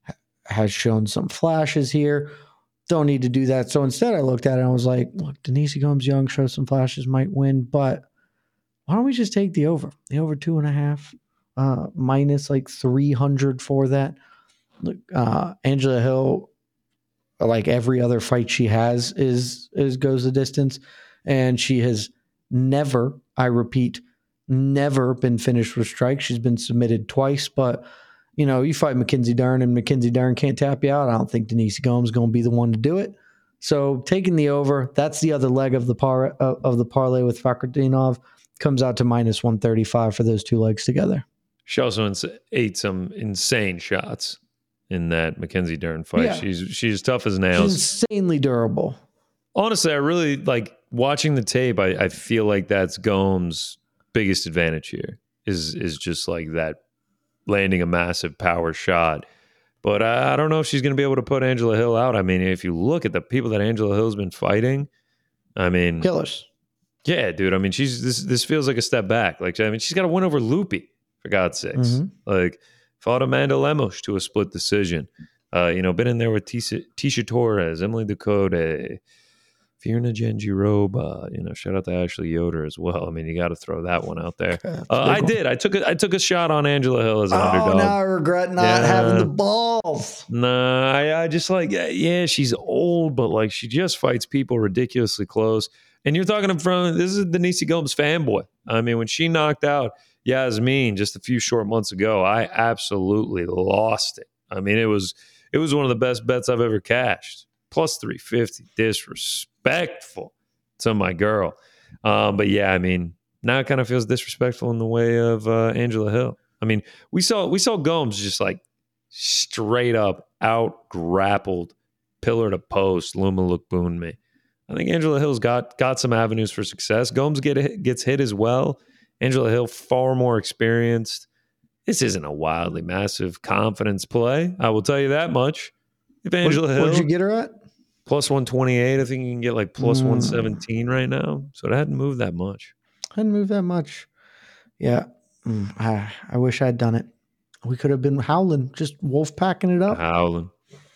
has shown some flashes here. Don't need to do that. So instead I looked at it and I was like, look, Denise Gomes young, shows some flashes, might win, but why don't we just take the over? The over two and a half, uh, minus like three hundred for that. Look, uh, Angela Hill, like every other fight she has, is is goes the distance. And she has never, I repeat, never been finished with strikes. She's been submitted twice, but you know, you fight Mackenzie Dern and Mackenzie Dern can't tap you out. I don't think Denise Gomes is going to be the one to do it. So taking the over, that's the other leg of the par uh, of the parlay with Fakhretdinov, comes out to minus one thirty-five for those two legs together.
She also ins- ate some insane shots in that Mackenzie Dern fight. Yeah. She's she's tough as nails.
She's insanely durable.
Honestly, I really like watching the tape. I, I feel like that's Gomes' biggest advantage here is is just like that. Landing a massive power shot. But I, I don't know if she's going to be able to put Angela Hill out. I mean, if you look at the people that Angela Hill's been fighting, I mean...
Killers.
Yeah, dude. I mean, she's this this feels like a step back. Like, I mean, she's got to win over Lupi, for God's sakes. Mm-hmm. Like, fought Amanda Lemos to a split decision. Uh, you know, been in there with Tisha, Tisha Torres, Emily Ducote, Virna Jandiroba, you know, shout out to Ashley Yoder as well. I mean, you got to throw that one out there. Uh, I did. I took a, I took a shot on Angela Hill as an
oh,
underdog.
Oh, now I regret not yeah. having the balls.
Nah, I, I just like, yeah, yeah, she's old, but like she just fights people ridiculously close. And you're talking from, this is Denise Gomes fanboy. I mean, when she knocked out Yasmin just a few short months ago, I absolutely lost it. I mean, it was it was one of the best bets I've ever cashed. Plus three fifty, disrespectful to my girl. Um, but yeah, I mean, now it kind of feels disrespectful in the way of uh, Angela Hill. I mean, we saw we saw Gomes just like straight up out grappled, pillar to post, Luma Lookboonme. I think Angela Hill's got got some avenues for success. Gomes get gets hit as well. Angela Hill far more experienced. This isn't a wildly massive confidence play. I will tell you that much. If Angela
what,
Hill,
what'd you get her at?
Plus one twenty-eight. I think you can get like plus mm. one seventeen right now. So it hadn't moved that much.
Hadn't moved that much. Yeah. Mm, I, I wish I'd done it. We could have been howling, just wolf packing it up.
Howling.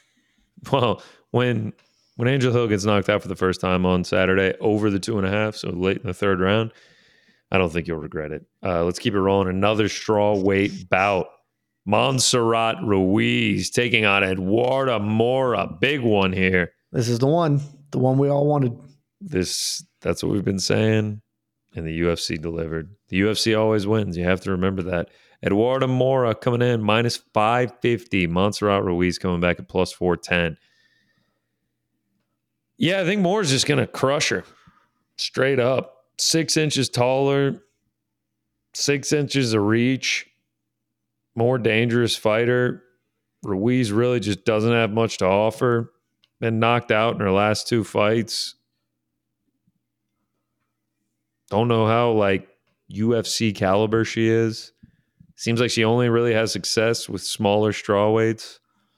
Well, when when Angela Hill gets knocked out for the first time on Saturday over the two and a half, so late in the third round, I don't think you'll regret it. Uh, let's keep it rolling. Another straw weight bout. Montserrat Ruiz taking on Eduarda Mora. Big one here.
This is the one. The one we all wanted.
This That's what we've been saying. And the U F C delivered. The U F C always wins. You have to remember that. Eduarda Mora coming in minus five fifty. Montserrat Ruiz coming back at plus four ten. Yeah, I think Mora's just going to crush her. Straight up. Six inches taller. Six inches of reach. More dangerous fighter. Ruiz really just doesn't have much to offer. Been knocked out in her last two fights. Don't know how like U F C caliber she is. Seems like she only really has success with smaller strawweights.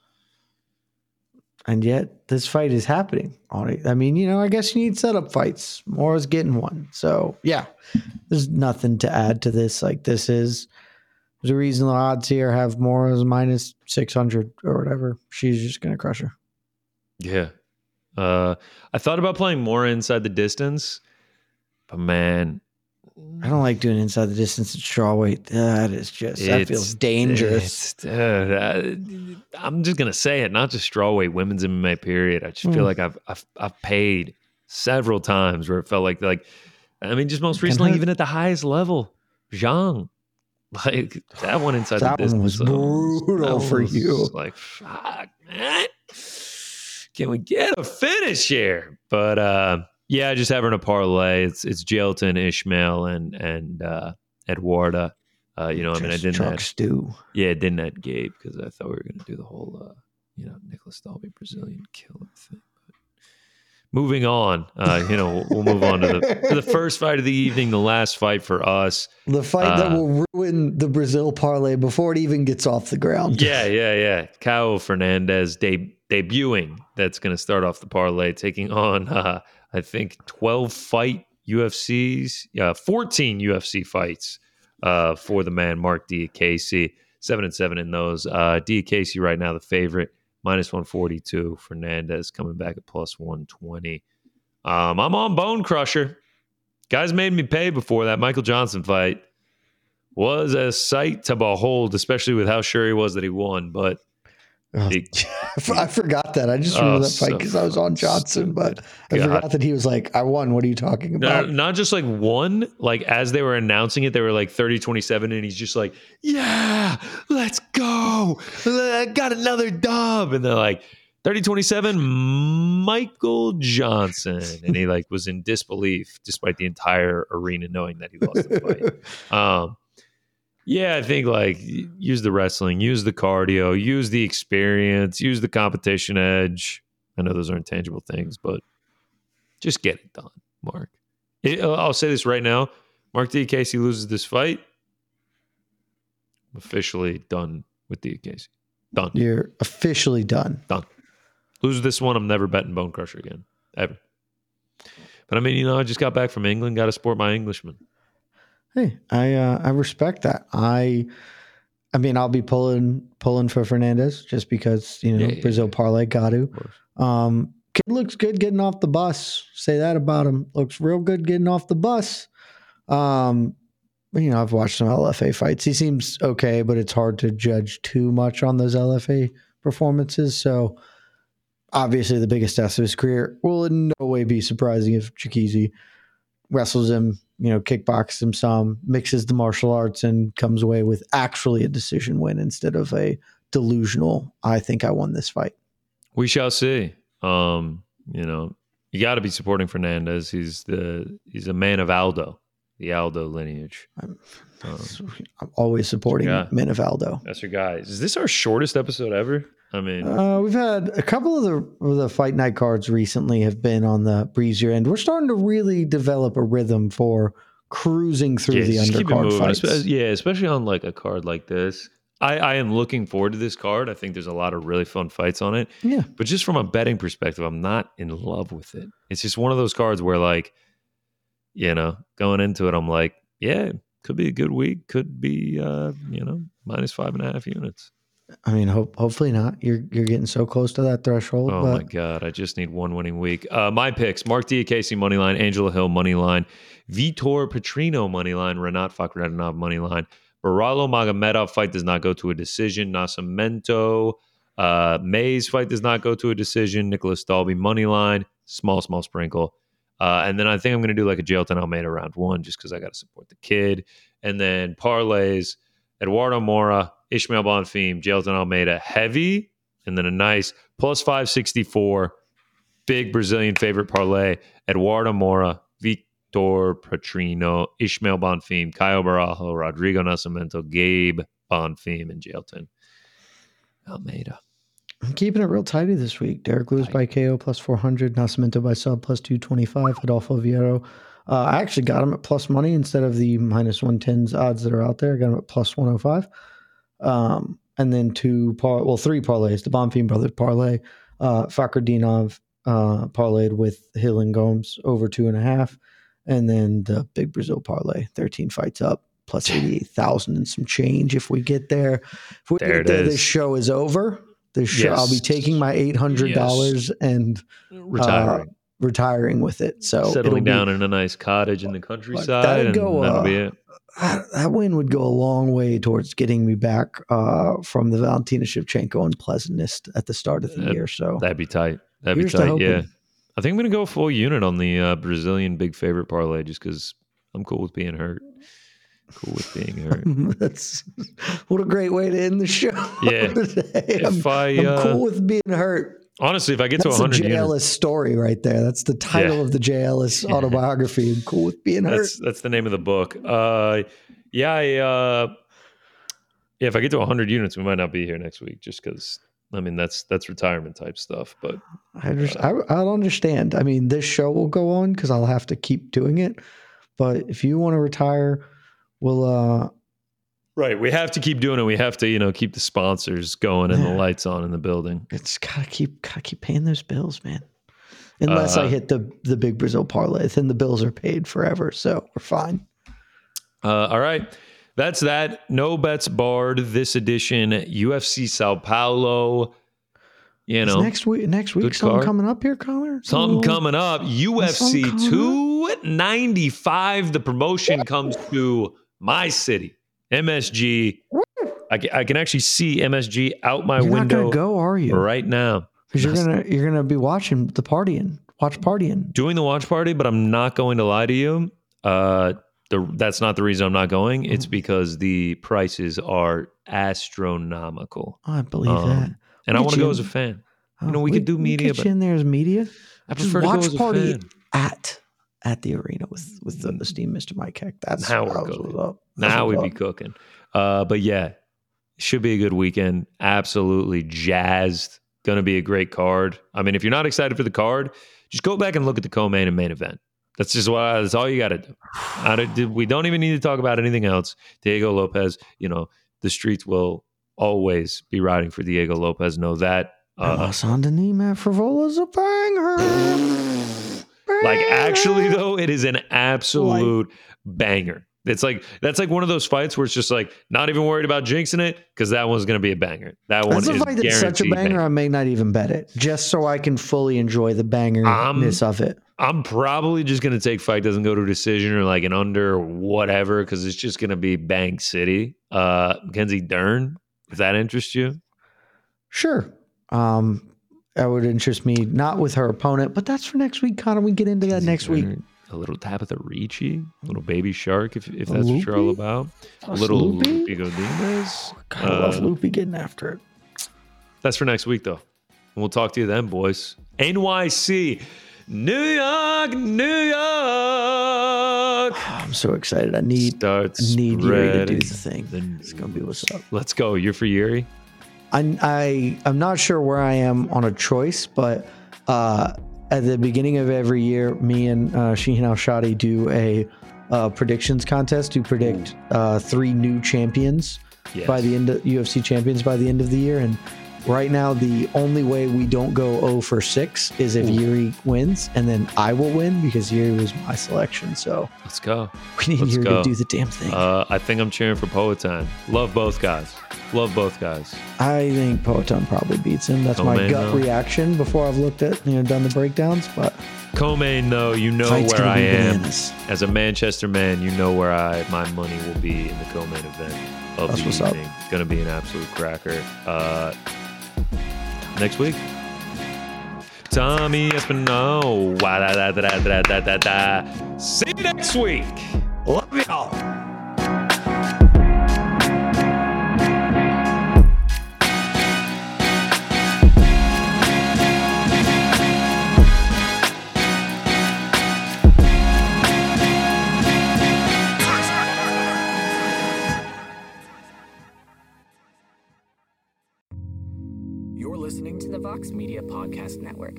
And yet this fight is happening. I mean, you know, I guess you need setup fights. Mora's getting one. So yeah, there's nothing to add to this. Like this is there's a reason the odds here have more as minus six hundred or whatever. She's just going to crush her.
Yeah. Uh, I thought about playing more inside the distance, but man,
I don't like doing inside the distance at strawweight. That is just, that feels dangerous.
Uh, I'm just going to say it, not just strawweight, women's M M A period. I just mm. feel like I've, I've, I've paid several times where it felt like, like, I mean, just most recently, even at the highest level, Zhang, like that one inside
that
the distance.
One was brutal
was,
for
was
you.
Like, fuck, man. Can we get a finish here? But, uh, yeah, just having a parlay. It's it's Jailton, Ishmael, and and uh, Eduarda. Uh, you know, just I mean, I didn't add,
stew.
Yeah, didn't add Gabe because I thought we were going to do the whole, uh, you know, Nicholas Dalby Brazilian killer thing. But moving on, uh, you know, we'll, we'll move on to the to the first fight of the evening, the last fight for us,
the fight uh, that will ruin the Brazil parlay before it even gets off the ground.
Yeah, yeah, yeah. Caio Fernandes de- debuting. That's going to start off the parlay, taking on. Uh, I think twelve fight U F Cs, yeah, fourteen U F C fights uh, for the man, Mark Diakiese. Seven and seven in those. Uh, Diakiese right now the favorite, minus one forty-two. Fernandez coming back at plus one twenty. Um, I'm on Bone Crusher. Guys made me pay before. That Michael Johnson fight was a sight to behold, especially with how sure he was that he won. But
Oh,
it,
I forgot that. I just remember
oh,
that fight because so I was on Johnson, but I God. forgot that he was like, I won. What are you talking about?
No, not just like one, like as they were announcing it, they were like thirty twenty-seven, and he's just like, yeah, let's go. I got another dub. And they're like, thirty twenty-seven, Michael Johnson. And he like was in disbelief despite the entire arena knowing that he lost the fight. Um, Yeah, I think like use the wrestling, use the cardio, use the experience, use the competition edge. I know those are intangible things, but just get it done, Mark. It, I'll say this right now. Mark Diakiese loses this fight. I'm officially done with Diakiese. Done.
You're officially done.
Done. Lose this one, I'm never betting Bone Crusher again. Ever. But I mean, you know, I just got back from England, got to support my Englishman.
Hey, I uh, I respect that. I I mean, I'll be pulling pulling for Fernandez just because, you know, yeah, yeah, Brazil yeah. parlay got to. Um, kid looks good getting off the bus. Say that about him. Looks real good getting off the bus. Um, you know, I've watched some L F A fights. He seems okay, but it's hard to judge too much on those L F A performances. So obviously the biggest test of his career will in no way be surprising if Diakiese wrestles him, you know, kickboxes him some, mixes the martial arts, and comes away with actually a decision win instead of a delusional, I think I won this fight.
We shall see. Um, you know, you got to be supporting Fernandez. He's the he's a man of Aldo, the Aldo lineage.
I'm, um, I'm always supporting men of Aldo.
That's your guy. Is this our shortest episode ever? I mean,
uh, we've had a couple of the of the fight night cards recently have been on the breezier end. We're starting to really develop a rhythm for cruising through yeah, the undercard fights.
Espe- yeah, especially on like a card like this. I, I am looking forward to this card. I think there's a lot of really fun fights on it.
Yeah.
But just from a betting perspective, I'm not in love with it. It's just one of those cards where, like, you know, going into it, I'm like, yeah, could be a good week. Could be, uh, you know, minus five and a half units.
I mean, hope, hopefully not. You're you're getting so close to that threshold.
Oh,
but...
my God. I just need one winning week. Uh, my picks, Mark Diakiese, money line. Angela Hill, money line. Vitor Petrino, money line. Renat Fakhretdinov, money line. Baralo Magomedov fight does not go to a decision. Nascimento uh, Mays fight does not go to a decision. Nicholas Dalby, money line. Small, small sprinkle. Uh, and then I think I'm going to do like a Jailton Almeida round one just because I got to support the kid. And then parlays, Eduardo Mora, Ishmael Bonfim, Jailton Almeida, heavy. And then a nice plus five sixty-four, big Brazilian favorite parlay, Eduardo Mora, Vitor Petrino, Ishmael Bonfim, Caio Barajo, Rodrigo Nascimento, Gabe Bonfim, and Jailton Almeida.
I'm keeping it real tidy this week. Derek Lewis by K O plus four hundred, Nascimento by sub plus two twenty-five, Adolfo Vieiro. Uh, I actually got him at plus money instead of the minus one tens odds that are out there. I got him at plus one oh five. Um, and then two, par- well, three parlays. The Bonfim brothers parlay, uh, Fakhretdinov uh, parlayed with Hill and Gomes over two and a half. And then the big Brazil parlay, thirteen fights up, plus eighty-eight thousand and some change. If we get there, if we
there
get there,
is.
this show is over. This show,
Yes.
I'll be taking my eight hundred dollars yes. and
retiring.
Uh, retiring with it. So
settling
be,
down in a nice cottage in the countryside.
That'd
and
go,
that'll
uh,
be it.
That win would go a long way towards getting me back uh, from the Valentina Shevchenko unpleasantness at the start of the
that,
year. So
that'd be tight. That'd be tight. Yeah. I think I'm going to go full unit on the uh, Brazilian big favorite parlay just because I'm cool with being hurt. Cool with being hurt.
That's what a great way to end the show.
Yeah.
I'm,
I,
I'm
uh,
cool with being hurt.
Honestly, if I get
That's
to one hundred
a J.
units,
Ellis story right there. That's the title
Yeah.
of the J. Ellis
Yeah.
autobiography. I'm cool with being hurt.
that's that's the name of the book. Uh, yeah, I, uh, yeah. If I get to one hundred units, we might not be here next week, just because. I mean, that's that's retirement type stuff. But
I just, I, I'll understand. I mean, this show will go on because I'll have to keep doing it. But if you want to retire, we'll. Uh,
right, we have to keep doing it. We have to, you know, keep the sponsors going and
Yeah.
the lights on in the building.
It's gotta keep gotta keep paying those bills, man. Unless
Uh,
I hit the the big Brazil parlay, then the bills are paid forever. So we're fine.
Uh, all right. That's that. No bets barred this edition. U F C Sao Paulo. You
Is
know,
next week, next week,
good
something
card.
coming up here, Connor.
something
Ooh.
coming up. U F C
something coming
two ninety-five. The promotion comes to my city, M S G. I can, I can actually see M S G out my
You're not
window
gonna go, are you?
right now.
Because you're gonna you're gonna be watching the partying, watch partying.
Doing the watch party, but I'm not going to lie to you. Uh, the, that's not the reason I'm not going. It's because the prices are astronomical.
Oh, I believe
Um,
that.
And I
Get
want to
you
go
in-
as a fan.
Oh,
You know, we, could do media,
get
but
you in there as media.
I
Just
prefer to go
watch
as a
party
fan.
at at the arena with with the esteemed Mister Mike Heck. That's
Now
that
we're
was
cooking.
what's up. That's
Now
what's
we'd be
up.
cooking. Uh, but yeah, should be a good weekend. Absolutely jazzed. Going to be a great card. I mean, if you're not excited for the card, just go back and look at the co-main and main event. That's just what. That's all you got to do. I don't- We don't even need to talk about anything else. Diego Lopez. You know, the streets will always be riding for Diego Lopez. Know that. Uh,
Saint Denis, Matt Frivola's a banger.
Like
Banger.
actually though, it is an absolute banger. It's like that's like one of those fights where it's just like not even worried about jinxing it because that one's going to be a banger. That one
That's a
is
fight that's such a
guaranteed
banger.
banger.
I may not even bet it, just so I can fully enjoy the bangerness of it.
I'm probably just going to take fight doesn't go to a decision or like an under or whatever because it's just going to be Bang City. Uh, Mackenzie Dern, if that interests you.
Sure, um, that would interest me. Not with her opponent, but that's for next week. Connor, we get into that
Mackenzie
next week.
Dern, a little Tabitha Ricci, a little baby shark, if if
A
that's what you're all
Loopy?
about. A
Plus
little
Loopy?
Loopy Godinez.
God, I love
Uh,
Loopy getting after it.
That's for next week, though. And we'll talk to you then, boys. N Y C, New York, New York.
I'm so excited. I need
Start
I need Yuri to do
spreading
the thing.
the
It's gonna be what's up.
Let's go. You're for Yuri?
I, I I'm not sure where I am on a choice, but uh, at the beginning of every year, me and uh, Shaheen Al-Shadi do a uh, predictions contest to predict uh, three new champions
Yes.
by the end of U F C champions by the end of the year. And right now, the only way we don't go zero for six is if Yuri wins, and then I will win because Yuri was my selection. So
Let's go.
we need
Let's
Yuri
go.
to do the damn thing.
Uh, I think I'm cheering for Poetan. Love both guys. Love both guys.
I think Poetan probably beats him. That's
Oh,
my
man,
gut
no.
reaction before I've looked at, you know, done the breakdowns. But
Co-main, though, you know
fight's
where
gonna
I
be
am.
bananas.
As a Manchester man, you know where I my money will be in the co-main event of
That's
the
what's up.
evening. It's going to be an absolute cracker. Uh, next week, Tommy Espino. Wa da da da da da da da. See you next week. Love y'all.
You're listening to the Vox Media Podcast Network.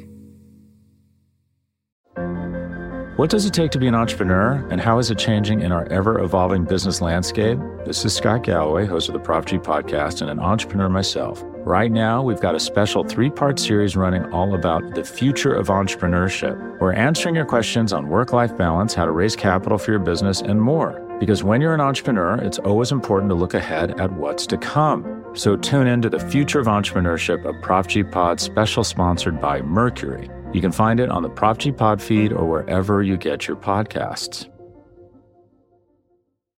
What does it take to be an entrepreneur, and how is it changing in our ever-evolving business landscape? This is Scott Galloway, host of the Prop G podcast and an entrepreneur myself. Right now, we've got a special three-part series running all about the future of entrepreneurship. We're answering your questions on work-life balance, how to raise capital for your business, and more. Because when you're an entrepreneur, it's always important to look ahead at what's to come. So tune in to the Future of Entrepreneurship, a Prop G Pod special sponsored by Mercury. You can find it on the Prop G Pod feed or wherever you get your podcasts.